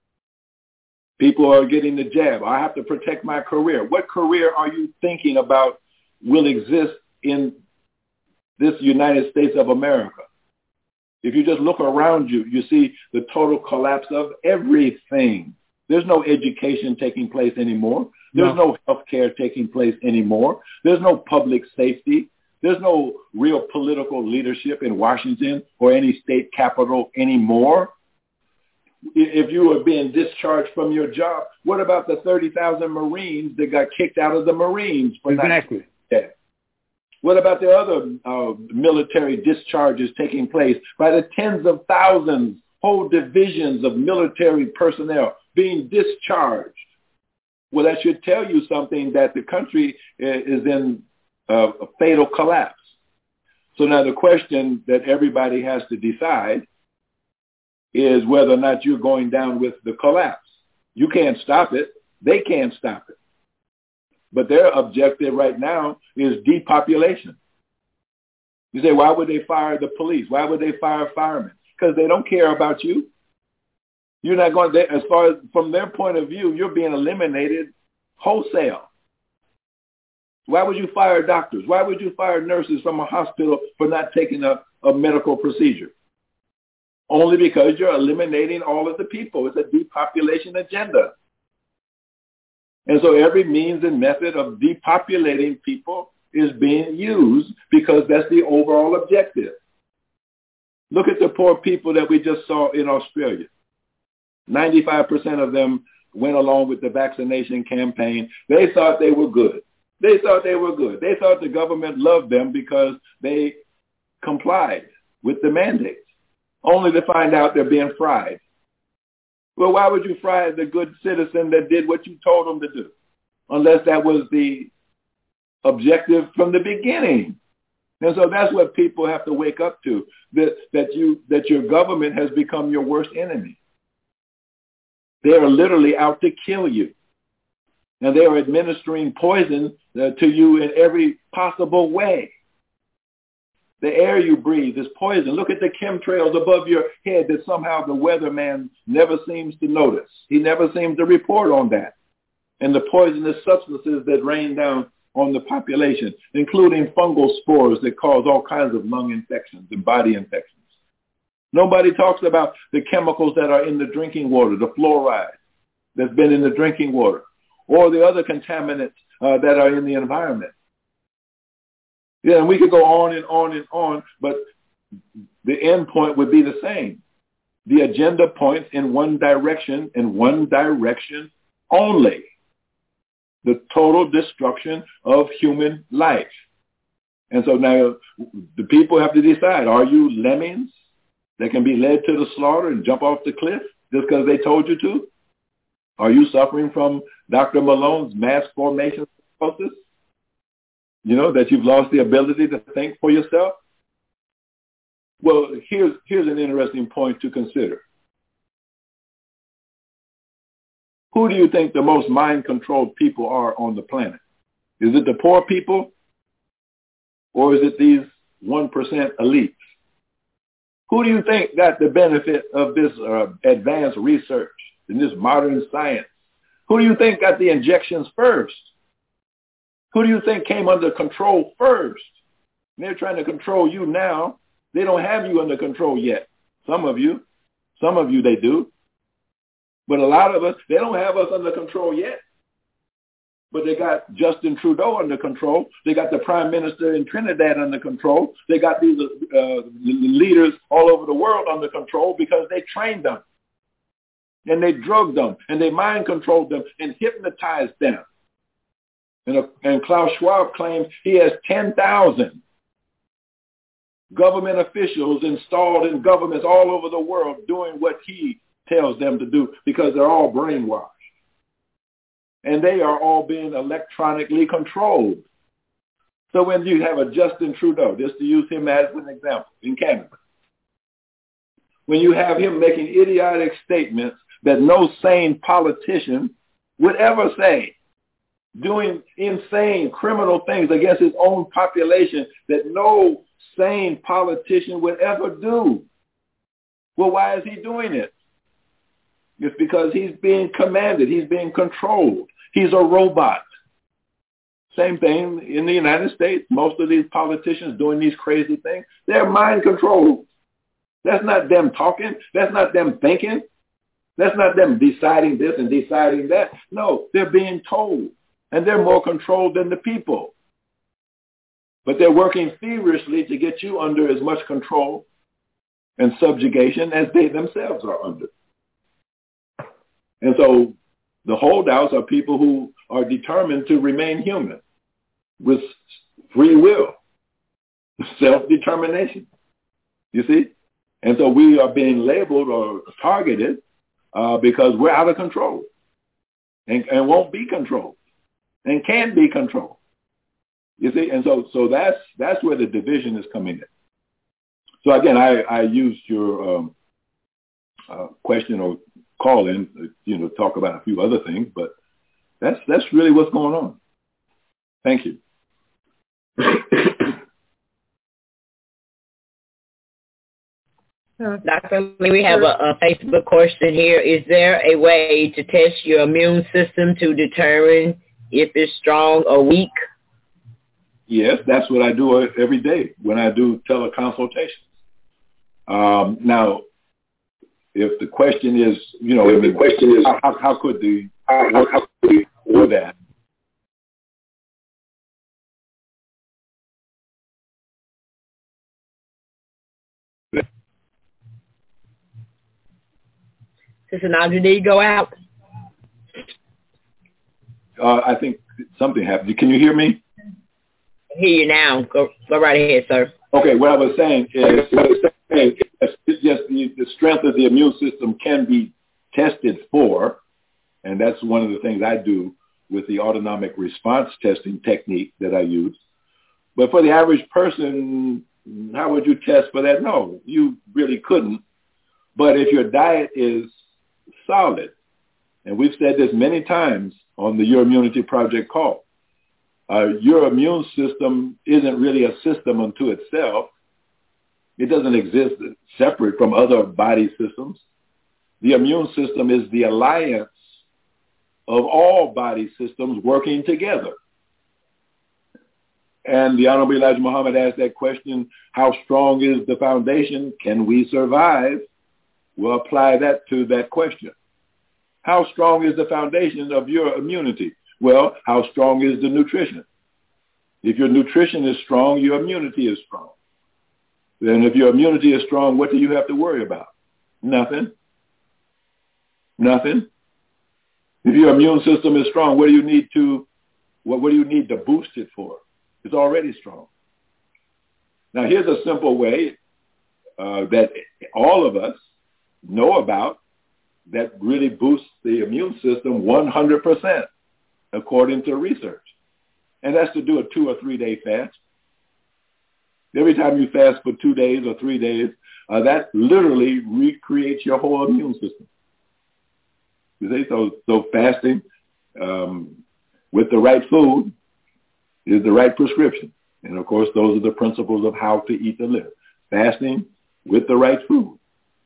Speaker 5: People are getting the jab. I have to protect my career. What career are you thinking about will exist in this United States of America? If you just look around you, you see the total collapse of everything. There's no education taking place anymore. There's no, no health care taking place anymore. There's no public safety. There's no real political leadership in Washington or any state capital anymore. If you are being discharged from your job, what about the thirty thousand Marines that got kicked out of the Marines? For
Speaker 16: exactly.
Speaker 5: Not dead? What about the other uh, military discharges taking place by the tens of thousands, whole divisions of military personnel being discharged? Well, that should tell you something, that the country is in uh, a fatal collapse. So now the question that everybody has to decide is whether or not you're going down with the collapse. You can't stop it. They can't stop it. But their objective right now is depopulation. You say, why would they fire the police? Why would they fire firemen? Because they don't care about you. You're not going to, as far as from their point of view, you're being eliminated wholesale. Why would you fire doctors? Why would you fire nurses from a hospital for not taking a, a medical procedure? Only because you're eliminating all of the people. It's a depopulation agenda. And so every means and method of depopulating people is being used because that's the overall objective. Look at the poor people that we just saw in Australia. ninety-five percent of them went along with the vaccination campaign. They thought they were good. They thought they were good. They thought the government loved them because they complied with the mandates, only to find out they're being fried. Well, why would you fry the good citizen that did what you told him to do, unless that was the objective from the beginning? And so that's what people have to wake up to, that, that, you, that your government has become your worst enemy. They are literally out to kill you. And they are administering poison uh, to you in every possible way. The air you breathe is poison. Look at the chemtrails above your head that somehow the weatherman never seems to notice. He never seems to report on that. And the poisonous substances that rain down on the population, including fungal spores that cause all kinds of lung infections and body infections. Nobody talks about the chemicals that are in the drinking water, the fluoride that's been in the drinking water, or the other contaminants uh, that are in the environment. Yeah, and we could go on and on and on, but the end point would be the same. The agenda points in one direction, in one direction only. The total destruction of human life. And so now the people have to decide, are you lemmings that can be led to the slaughter and jump off the cliff just because they told you to? Are you suffering from Doctor Malone's mass formation process? You know, that you've lost the ability to think for yourself? Well, here's, here's an interesting point to consider. Who do you think the most mind-controlled people are on the planet? Is it the poor people? Or is it these one percent elites? Who do you think got the benefit of this uh, advanced research and this modern science? Who do you think got the injections first? Who do you think came under control first? And they're trying to control you now. They don't have you under control yet. Some of you. Some of you they do. But a lot of us, they don't have us under control yet. But they got Justin Trudeau under control. They got the prime minister in Trinidad under control. They got these uh, leaders all over the world under control because they trained them. And they drugged them. And they mind controlled them and hypnotized them. And, uh, and Klaus Schwab claims he has ten thousand government officials installed in governments all over the world doing what he tells them to do because they're all brainwashed. And they are all being electronically controlled. So when you have a Justin Trudeau, just to use him as an example, in Canada, when you have him making idiotic statements that no sane politician would ever say, doing insane criminal things against his own population that no sane politician would ever do. Well, why is he doing it? It's because he's being commanded. He's being controlled. He's a robot. Same thing in the United States. Most of these politicians doing these crazy things, they're mind controlled. That's not them talking. That's not them thinking. That's not them deciding this and deciding that. No, they're being told. And they're more controlled than the people. But they're working feverishly to get you under as much control and subjugation as they themselves are under. And so the holdouts are people who are determined to remain human with free will, self-determination. You see? And so we are being labeled or targeted uh, because we're out of control and, and won't be controlled and can't be controlled. You see? And so so that's that's where the division is coming in. So again, I, I used your um, uh, question or call in, you know, talk about a few other things, but that's that's really what's going on. Thank you.
Speaker 17: Doctor Lee, we have a, a Facebook question here. Is there a way to test your immune system to determine if it's strong or weak?
Speaker 5: Yes, that's what I do every day when I do teleconsultations. Um, now, if the question is, you know, if the question is, how, how could the, how, how could we do that?
Speaker 17: Sister Nadia, did you go out?
Speaker 5: Uh, I think something happened. Can you hear me?
Speaker 17: I hear you now. Go, go right ahead, sir.
Speaker 5: Okay, what I was saying is, what I was saying is yes, the, the strength of the immune system can be tested for, and that's one of the things I do with the autonomic response testing technique that I use. But for the average person, how would you test for that? No, you really couldn't. But if your diet is solid, and we've said this many times on the Your Immunity Project call, uh, your immune system isn't really a system unto itself. It doesn't exist separate from other body systems. The immune system is the alliance of all body systems working together. And the Honorable Elijah Muhammad asked that question, how strong is the foundation? Can we survive? We'll apply that to that question. How strong is the foundation of your immunity? Well, how strong is the nutrition? If your nutrition is strong, your immunity is strong. Then if your immunity is strong, what do you have to worry about? Nothing. Nothing. If your immune system is strong, what do you need to, what, what do you need to boost it for? It's already strong. Now, here's a simple way uh, that all of us know about that really boosts the immune system one hundred percent, according to research. And that's to do a two or three day fast. Every time you fast for two days or three days, uh, that literally recreates your whole immune system. You see, so, so fasting um, with the right food is the right prescription. And of course, those are the principles of how to eat to live. Fasting with the right food.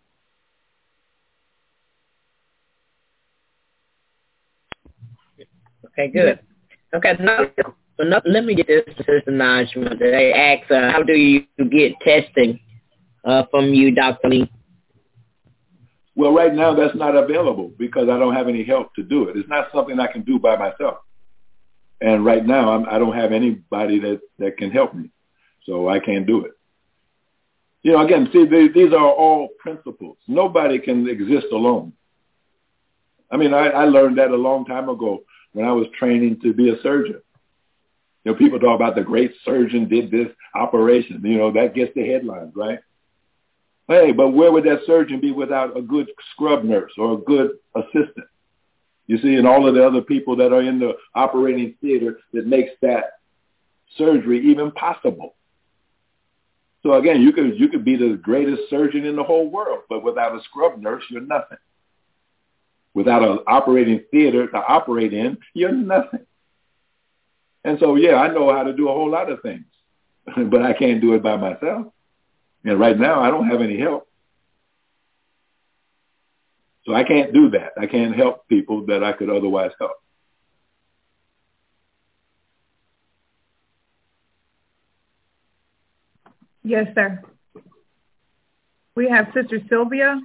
Speaker 17: Okay, good. Okay, now, now let me get this systemized. They ask, uh, how do you get testing uh, from you, Doctor Lee?
Speaker 5: Well, right now that's not available because I don't have any help to do it. It's not something I can do by myself. And right now I'm, I don't have anybody that, that can help me. So I can't do it. You know, again, see, they, these are all principles. Nobody can exist alone. I mean, I, I learned that a long time ago when I was training to be a surgeon. You know, people talk about the great surgeon did this operation. You know, that gets the headlines, right? Hey, but where would that surgeon be without a good scrub nurse or a good assistant? You see, and all of the other people that are in the operating theater that makes that surgery even possible. So again, you could you could be the greatest surgeon in the whole world, but without a scrub nurse, you're nothing. Without an operating theater to operate in, you're nothing. And so, yeah, I know how to do a whole lot of things, but I can't do it by myself. And right now, I don't have any help. So I can't do that. I can't help people that I could otherwise help.
Speaker 12: Yes, sir. We have Sister Sylvia.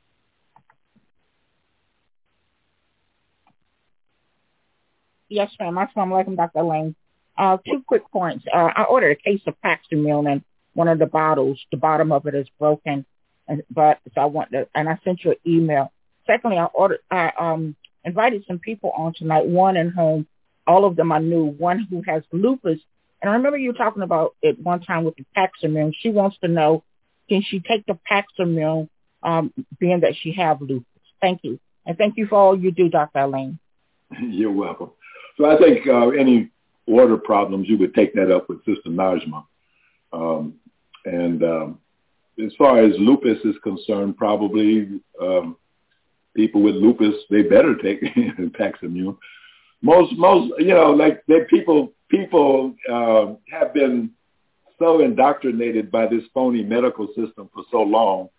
Speaker 18: Yes, ma'am. Assalamu alaikum, Doctor Lane. Uh, two quick points. Uh, I ordered a case of Paximune, and one of the bottles, the bottom of it is broken, and, but so I want to, and I sent you an email. Secondly, I ordered, I um, invited some people on tonight. One in whom all of them I knew. One who has lupus, and I remember you talking about it one time with the Paximune. She wants to know, can she take the Paximune, um, being that she have lupus? Thank you, and thank you for all you do, Doctor Lane.
Speaker 5: You're welcome. So I think uh, any water problems, you would take that up with Sister Najma. Um, and um, as far as lupus is concerned, probably um, people with lupus, they better take Paximune. Most, most, you know, like they, people, people uh, have been so indoctrinated by this phony medical system for so long.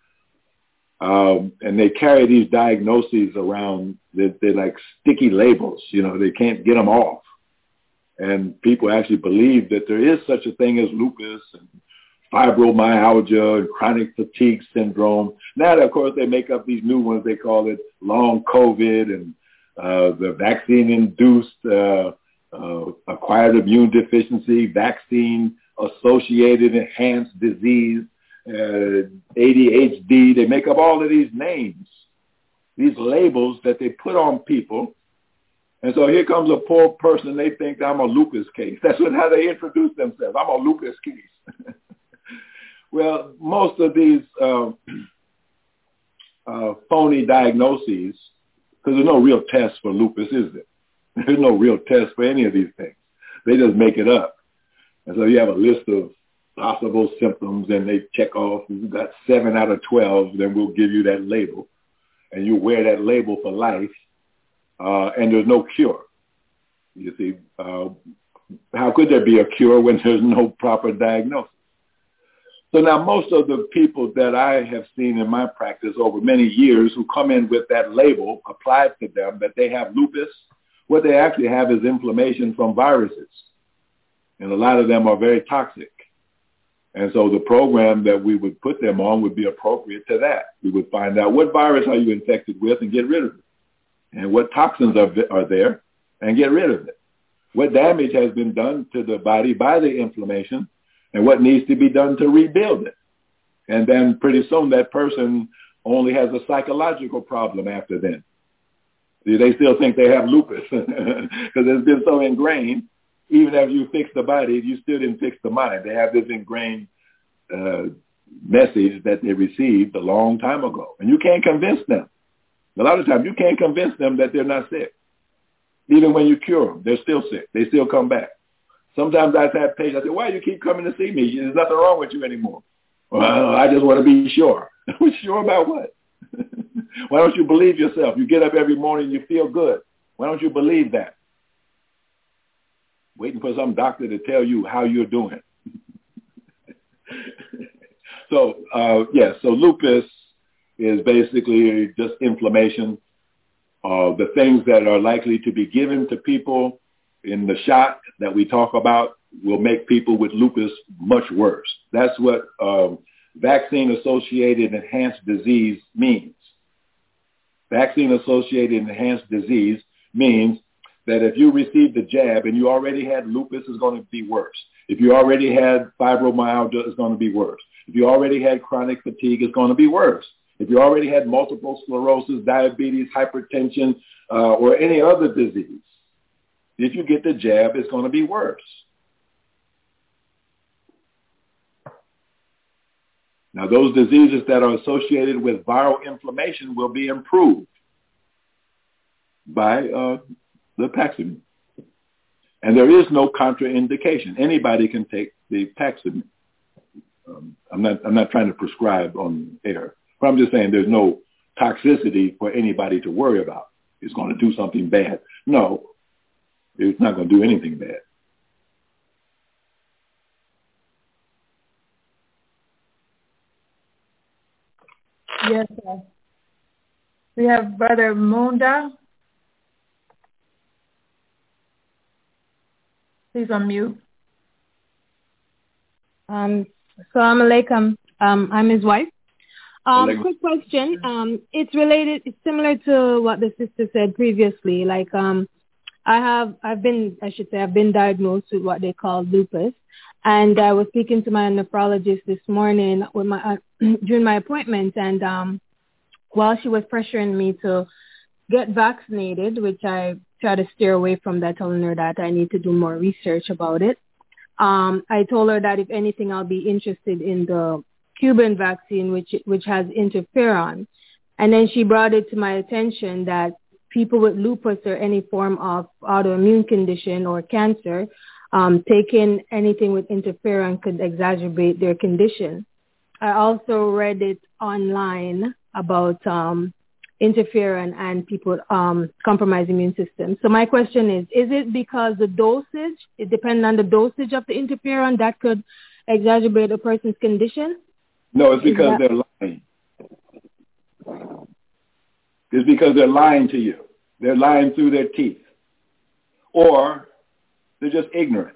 Speaker 5: Um, and they carry these diagnoses around that they're like sticky labels, you know, they can't get them off. And people actually believe that there is such a thing as lupus and fibromyalgia and chronic fatigue syndrome. Now, of course, they make up these new ones. They call it long COVID and uh, the vaccine-induced uh, uh, acquired immune deficiency, vaccine-associated enhanced disease, Uh, A D H D, they make up all of these names, these labels that they put on people. And so here comes a poor person, they think I'm a lupus case. That's what, how they introduce themselves. I'm a lupus case. Well, most of these uh, uh, phony diagnoses, because there's no real test for lupus, is there? There's no real test for any of these things. They just make it up. And so you have a list of possible symptoms, and they check off, you've got seven out of twelve, then we'll give you that label. And you wear that label for life, uh, and there's no cure. You see, uh, how could there be a cure when there's no proper diagnosis? So now most of the people that I have seen in my practice over many years who come in with that label applied to them that they have lupus, what they actually have is inflammation from viruses. And a lot of them are very toxic. And so the program that we would put them on would be appropriate to that. We would find out what virus are you infected with and get rid of it. And what toxins are, are there and get rid of it. What damage has been done to the body by the inflammation and what needs to be done to rebuild it. And then pretty soon that person only has a psychological problem after then. See, they still think they have lupus because it's been so ingrained. Even if you fix the body, you still didn't fix the mind. They have this ingrained uh, message that they received a long time ago. And you can't convince them. A lot of times you can't convince them that they're not sick. Even when you cure them, they're still sick. They still come back. Sometimes I've had patients, I say, why do you keep coming to see me? There's nothing wrong with you anymore. Well, I just want to be sure. Sure about what? Why don't you believe yourself? You get up every morning, you feel good. Why don't you believe that? Waiting for some doctor to tell you how you're doing. So, uh, yes, yeah, so lupus is basically just inflammation. Uh, the things that are likely to be given to people in the shot that we talk about will make people with lupus much worse. That's what um, vaccine-associated enhanced disease means. Vaccine-associated enhanced disease means that if you receive the jab and you already had lupus, it's going to be worse. If you already had fibromyalgia, it's going to be worse. If you already had chronic fatigue, it's going to be worse. If you already had multiple sclerosis, diabetes, hypertension, uh, or any other disease, if you get the jab, it's going to be worse. Now, those diseases that are associated with viral inflammation will be improved by uh, the Paxlovid. And there is no contraindication. Anybody can take the Paxlovid. Um, I'm not, I'm not trying to prescribe on air, but I'm just saying there's no toxicity for anybody to worry about. It's going to do something bad. No, it's not going to do anything bad.
Speaker 12: Yes, sir. We have Brother Munda. Please unmute.
Speaker 19: Um, Assalamu alaikum. Um, I'm his wife. Um, quick question. Um, it's related, it's similar to what the sister said previously. Like, um, I have, I've been, I should say, I've been diagnosed with what they call lupus. And I was speaking to my nephrologist this morning with my, uh, during my appointment. And um, while she was pressuring me to get vaccinated, which I try to steer away from that, telling her that I need to do more research about it. Um, I told her that if anything, I'll be interested in the Cuban vaccine, which which has interferon. And then she brought it to my attention that people with lupus or any form of autoimmune condition or cancer, um, taking anything with interferon could exacerbate their condition. I also read it online about um, interferon and people um, compromise immune system. So my question is, is it because the dosage, it depends on the dosage of the interferon that could exacerbate a person's condition?
Speaker 5: No, it's because that- they're lying. It's because they're lying to you. They're lying through their teeth. Or they're just ignorant.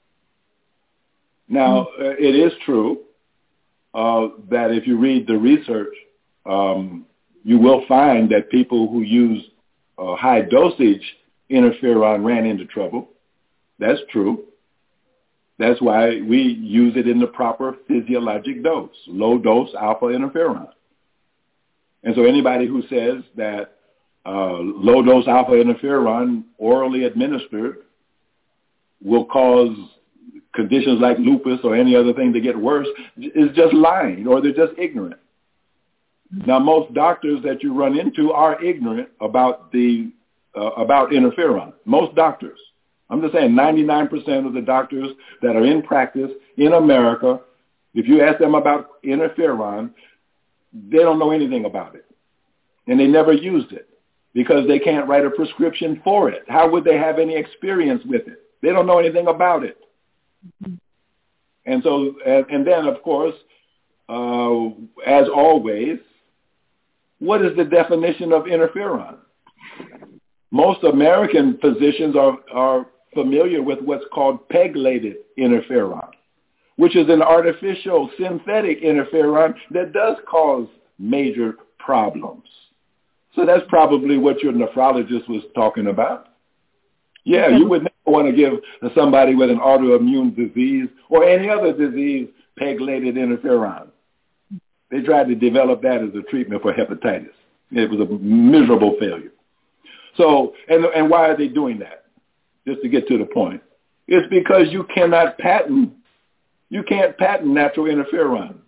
Speaker 5: Now, mm-hmm. uh, it is true uh, that if you read the research, um, you will find that people who use uh, high dosage interferon ran into trouble. That's true. That's why we use it in the proper physiologic dose, low dose alpha interferon. And so anybody who says that uh, low dose alpha interferon orally administered will cause conditions like lupus or any other thing to get worse is just lying, or they're just ignorant. Now, most doctors that you run into are ignorant about the uh, about interferon. Most doctors. I'm just saying ninety-nine percent of the doctors that are in practice in America, if you ask them about interferon, they don't know anything about it. And they never used it because they can't write a prescription for it. How would they have any experience with it? They don't know anything about it. Mm-hmm. And so, and, and then, of course, uh, as always, what is the definition of interferon? Most American physicians are, are familiar with what's called pegylated interferon, which is an artificial synthetic interferon that does cause major problems. So that's probably what your nephrologist was talking about. Yeah, you would never want to give somebody with an autoimmune disease or any other disease pegylated interferon. They tried to develop that as a treatment for hepatitis. It was a miserable failure. So, and, and why are they doing that? Just to get to the point. It's because you cannot patent, you can't patent natural interferon.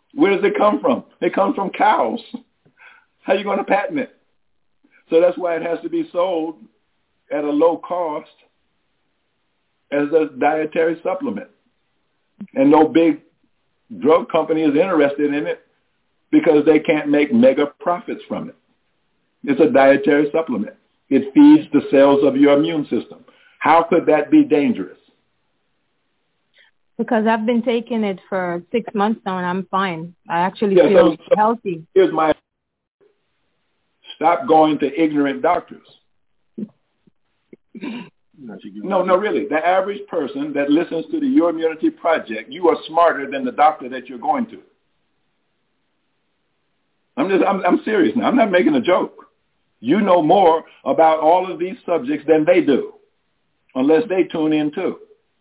Speaker 5: Where does it come from? It comes from cows. How are you going to patent it? So that's why it has to be sold at a low cost as a dietary supplement. And no big drug company is interested in it because they can't make mega profits from it. It's a dietary supplement. It feeds the cells of your immune system. How could that be dangerous?
Speaker 19: Because I've been taking it for six months now and I'm fine. I actually
Speaker 5: yeah,
Speaker 19: feel
Speaker 5: so, so
Speaker 19: healthy.
Speaker 5: Here's my, stop going to ignorant doctors. No, no, really. The average person that listens to the Your Immunity Project, you are smarter than the doctor that you're going to. I'm just, I'm, I'm serious now. I'm not making a joke. You know more about all of these subjects than they do, unless they tune in too.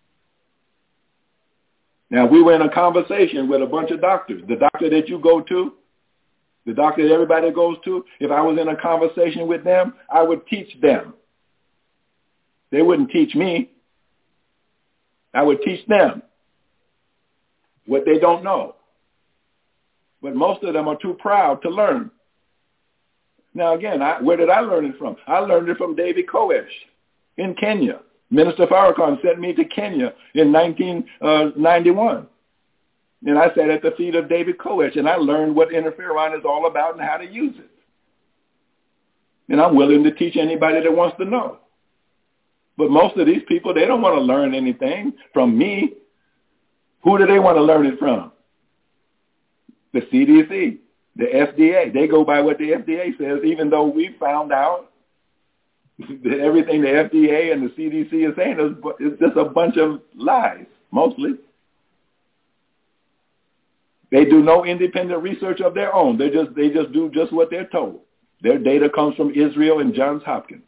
Speaker 5: Now, we were in a conversation with a bunch of doctors. The doctor that you go to, the doctor that everybody goes to, if I was in a conversation with them, I would teach them. They wouldn't teach me. I would teach them what they don't know. But most of them are too proud to learn. Now, again, I, where did I learn it from? I learned it from David Koresh in Kenya. Minister Farrakhan sent me to Kenya in nineteen ninety-one. And I sat at the feet of David Koresh, and I learned what interferon is all about and how to use it. And I'm willing to teach anybody that wants to know. But most of these people, they don't want to learn anything from me. Who do they want to learn it from? The C D C, the F D A. They go by what the F D A says, even though we found out that everything the F D A and the C D C is saying is just a bunch of lies, mostly. They do no independent research of their own. They just they just do just what they're told. Their data comes from Israel and Johns Hopkins.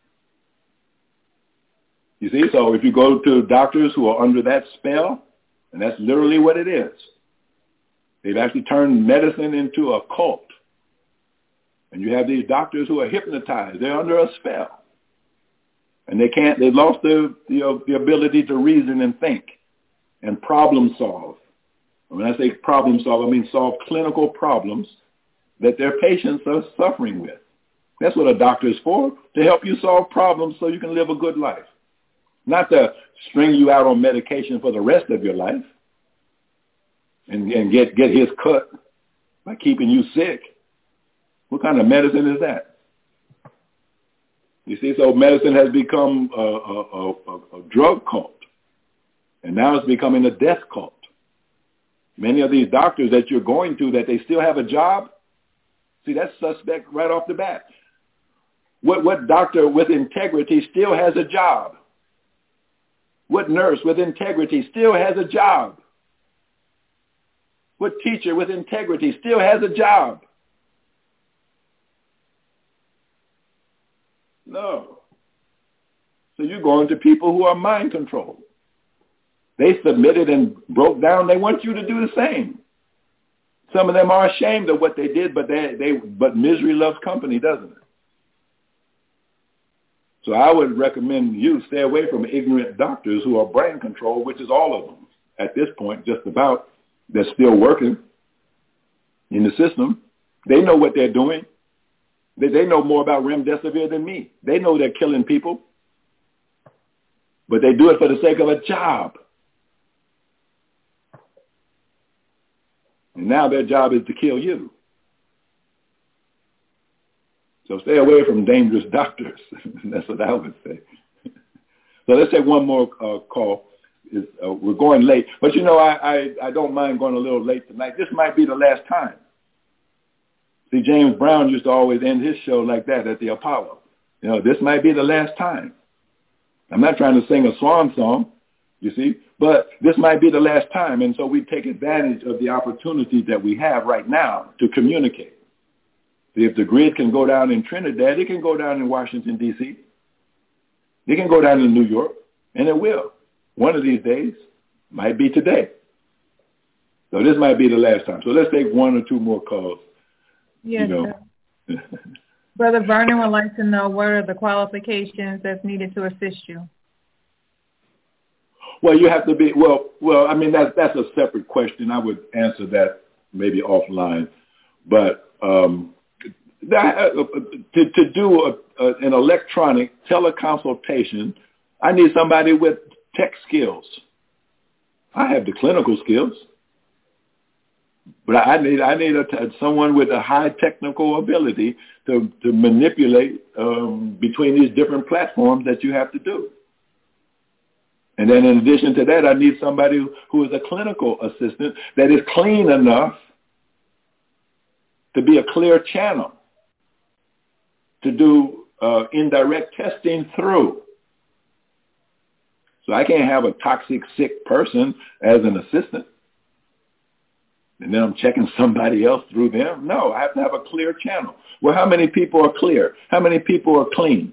Speaker 5: You see, so if you go to doctors who are under that spell, and that's literally what it is, they've actually turned medicine into a cult. And you have these doctors who are hypnotized. They're under a spell. And they can't, they've lost the, the, the ability to reason and think and problem solve. And when I say problem solve, I mean solve clinical problems that their patients are suffering with. That's what a doctor is for, to help you solve problems so you can live a good life. Not to string you out on medication for the rest of your life and, and get, get his cut by keeping you sick. What kind of medicine is that? You see, so medicine has become a, a, a, a drug cult, and now it's becoming a death cult. Many of these doctors that you're going to, that they still have a job, see, that's suspect right off the bat. What, what doctor with integrity still has a job? What nurse with integrity still has a job? What teacher with integrity still has a job? No. So you're going to people who are mind controlled. They submitted and broke down. They want you to do the same. Some of them are ashamed of what they did, but they, they but misery loves company, doesn't it? So I would recommend you stay away from ignorant doctors who are brain controlled, which is all of them at this point, just about. They're still working in the system. They know what they're doing. They, they know more about remdesivir than me. They know they're killing people. But they do it for the sake of a job. And now their job is to kill you. So stay away from dangerous doctors. That's what I would say. So let's take one more uh, call. Is, uh, we're going late. But, you know, I, I, I don't mind going a little late tonight. This might be the last time. See, James Brown used to always end his show like that at the Apollo. You know, this might be the last time. I'm not trying to sing a swan song, you see, but this might be the last time. And so we take advantage of the opportunities that we have right now to communicate. See, if the grid can go down in Trinidad, it can go down in Washington, D C It can go down in New York, and it will. One of these days, might be today. So this might be the last time. So let's take one or two more calls.
Speaker 12: Yes,
Speaker 5: you know.
Speaker 12: Brother Vernon would like to know what are the qualifications that's needed to assist you.
Speaker 5: Well, you have to be, well, well, I mean, that's, that's a separate question. I would answer that maybe offline. But um, that, uh, to, to do a, a, an electronic teleconsultation, I need somebody with tech skills. I have the clinical skills, but I need I need a, someone with a high technical ability to to manipulate um, between these different platforms that you have to do. And then in addition to that, I need somebody who is a clinical assistant that is clean enough to be a clear channel to do uh, indirect testing through. So I can't have a toxic, sick person as an assistant, and then I'm checking somebody else through them. No, I have to have a clear channel. Well, how many people are clear? How many people are clean?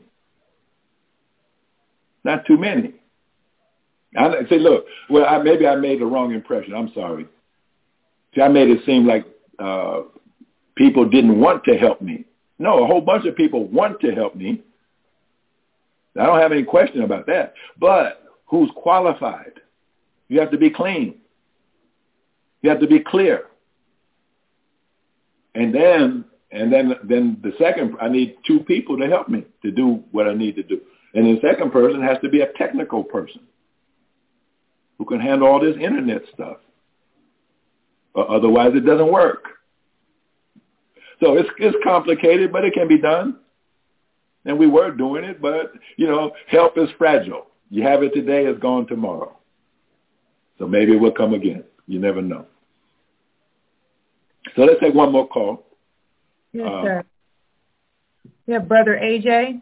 Speaker 5: Not too many. I say, look, well, I, maybe I made the wrong impression. I'm sorry. See, I made it seem like uh, people didn't want to help me. No, a whole bunch of people want to help me. I don't have any question about that. But who's qualified? You have to be clean. You have to be clear. And then, and then, then the second, I need two people to help me to do what I need to do. And the second person has to be a technical person who can handle all this internet stuff. Uh, otherwise, it doesn't work. So it's it's complicated, but it can be done. And we were doing it, but, you know, help is fragile. You have it today, it's gone tomorrow. So maybe it will come again. You never know. So let's take one more call.
Speaker 12: Yes,
Speaker 5: uh,
Speaker 12: sir. Yeah, Brother A J.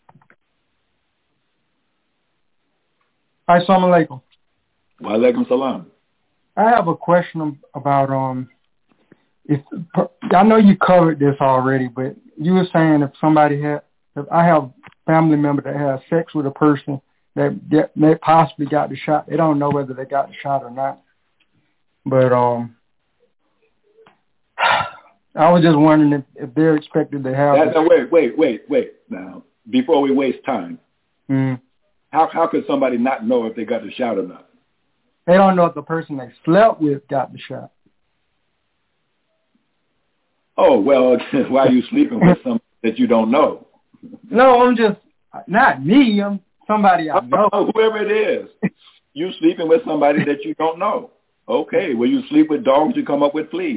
Speaker 20: Hi, assalamu alaikum.
Speaker 5: Wa alaikum salam.
Speaker 20: I have a question about, um, if I know you covered this already, but you were saying if somebody had, if I have family member that has sex with a person that, that they possibly got the shot, they don't know whether they got the shot or not. But um, I was just wondering if, if they're expected to have.
Speaker 5: That, now, wait, wait, wait, wait. Now, before we waste time,
Speaker 20: mm.
Speaker 5: how how could somebody not know if they got the shot or not?
Speaker 20: They don't know if the person they slept with got the shot.
Speaker 5: Oh, well, why are you sleeping with somebody that you don't know?
Speaker 20: No, I'm just, not me, I'm somebody I know.
Speaker 5: Oh, whoever it is. You sleeping with somebody that you don't know. Okay, well, you sleep with dogs, you come up with fleas.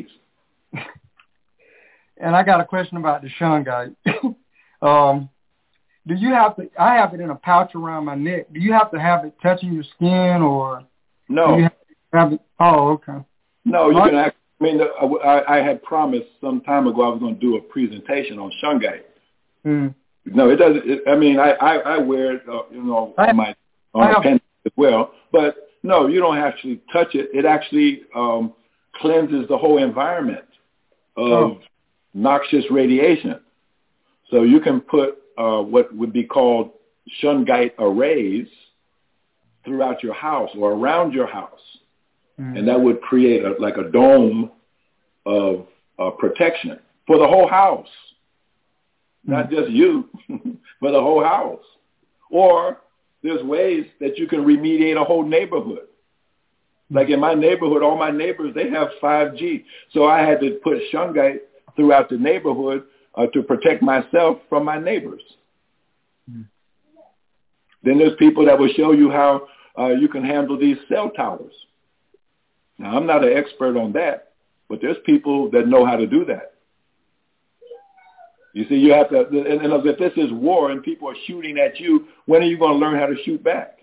Speaker 20: And I got a question about the shungite. um, do you have to, I have it in a pouch around my neck. Do you have to have it touching your skin or?
Speaker 5: No.
Speaker 20: Do you have to have it, oh, okay.
Speaker 5: No, you can act. I mean, I, I had promised some time ago I was going to do a presentation on shungite.
Speaker 20: Mm.
Speaker 5: No, it doesn't. It, I mean, I, I, I wear it, uh, you know, on my on a pen as well. But no, you don't actually touch it. It actually um, cleanses the whole environment of oh. noxious radiation. So you can put uh, what would be called shungite arrays throughout your house or around your house. And that would create a, like a dome of uh, protection for the whole house, not just you, for the whole house. Or there's ways that you can remediate a whole neighborhood. Like in my neighborhood, all my neighbors, they have five G. So I had to put shungite throughout the neighborhood uh, to protect myself from my neighbors. Mm. Then there's people that will show you how uh, you can handle these cell towers. Now, I'm not an expert on that, but there's people that know how to do that. You see, you have to, and, and if this is war and people are shooting at you, when are you going to learn how to shoot back?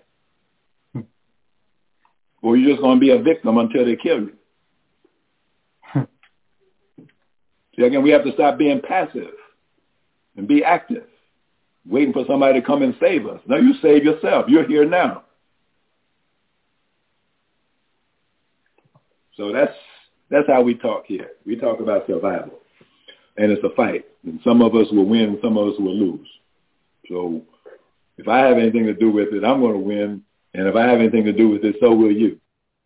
Speaker 5: Or you're just going to be a victim until they kill you. See, again, we have to stop being passive and be active, waiting for somebody to come and save us. No, you save yourself. You're here now. So that's that's how we talk here. We talk about survival. And it's a fight. And some of us will win, some of us will lose. So if I have anything to do with it, I'm going to win. And if I have anything to do with it, so will you.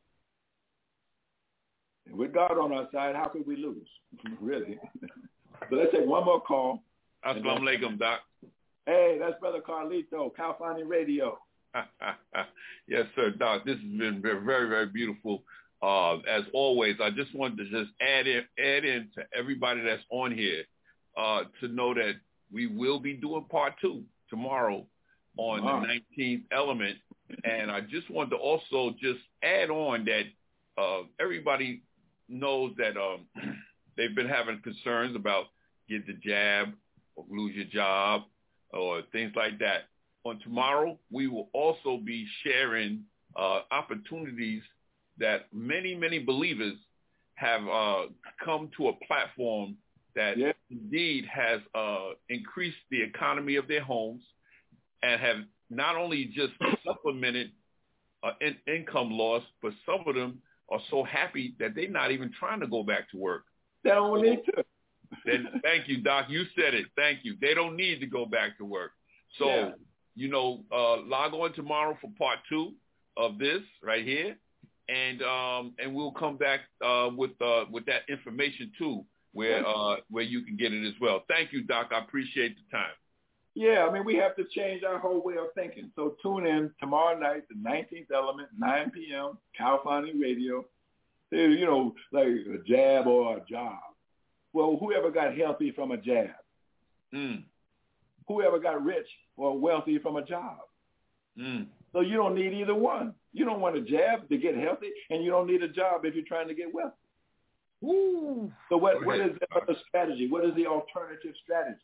Speaker 5: And with God on our side, how could we lose? Really? So let's take one more call.
Speaker 21: Assalamu alaikum, Doc.
Speaker 5: Hey, that's Brother Carlito, Calfani Radio.
Speaker 21: Yes, sir, Doc. This has been very, very, very beautiful. Uh, as always, I just wanted to just add in, add in to everybody that's on here uh, to know that we will be doing part two tomorrow on wow. the nineteenth element. And I just wanted to also just add on that uh, everybody knows that um, they've been having concerns about get the jab or lose your job or things like that. On tomorrow, we will also be sharing uh, opportunities that many, many believers have uh, come to a platform that yeah. indeed has uh, increased the economy of their homes and have not only just supplemented uh, in- income loss, but some of them are so happy that they're not even trying to go back to work.
Speaker 5: They don't need to.
Speaker 21: Then, thank you, Doc. You said it. Thank you. They don't need to go back to work. So, yeah. you know, uh, log on tomorrow for part two of this right here. And um, and we'll come back uh, with uh, with that information too, where uh, where you can get it as well. Thank you, Doc. I appreciate the time.
Speaker 5: Yeah, I mean, we have to change our whole way of thinking. So tune in tomorrow night, the nineteenth element, nine p.m., California Radio. You know, like a jab or a job. Well, whoever got healthy from a jab?
Speaker 21: Mm.
Speaker 5: Whoever got rich or wealthy from a job?
Speaker 21: Mm.
Speaker 5: So you don't need either one. You don't want a jab to get healthy, and you don't need a job if you're trying to get wealthy.
Speaker 21: Ooh.
Speaker 5: So what, what is the other strategy? What is the alternative strategy?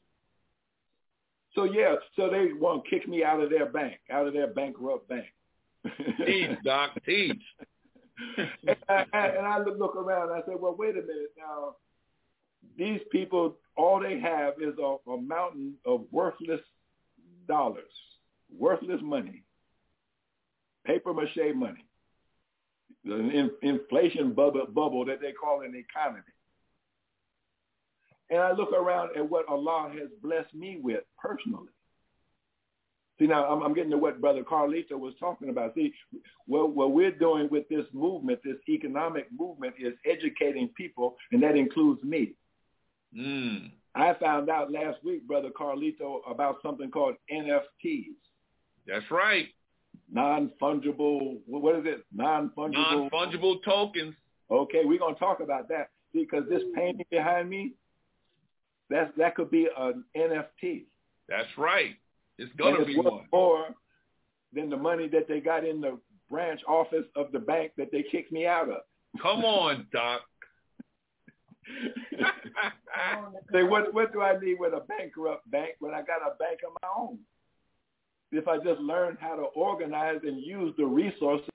Speaker 5: So, yeah, so they want to kick me out of their bank, out of their bankrupt bank.
Speaker 21: Teach, Doc, teach.
Speaker 5: and, I, and I look around and I say, well, wait a minute now. These people, all they have is a, a mountain of worthless dollars, worthless money, paper mache money, the in, inflation bubble, bubble that they call an economy. And I look around at what Allah has blessed me with personally. See, now I'm, I'm getting to what Brother Carlito was talking about. See, what, what we're doing with this movement, this economic movement, is educating people, and that includes me.
Speaker 21: Mm.
Speaker 5: I found out last week, Brother Carlito, about something called N F Ts.
Speaker 21: That's right.
Speaker 5: Non-fungible, what is it? Non-fungible.
Speaker 21: Non-fungible tokens.
Speaker 5: Okay, we're going to talk about that. See, because this painting behind me, that's, that could be an N F T.
Speaker 21: That's right. It's going to be one.
Speaker 5: More than the money that they got in the branch office of the bank that they kicked me out of.
Speaker 21: Come on, Doc.
Speaker 5: Say, what, what do I need with a bankrupt bank when I got a bank of my own? If I just learn how to organize and use the resources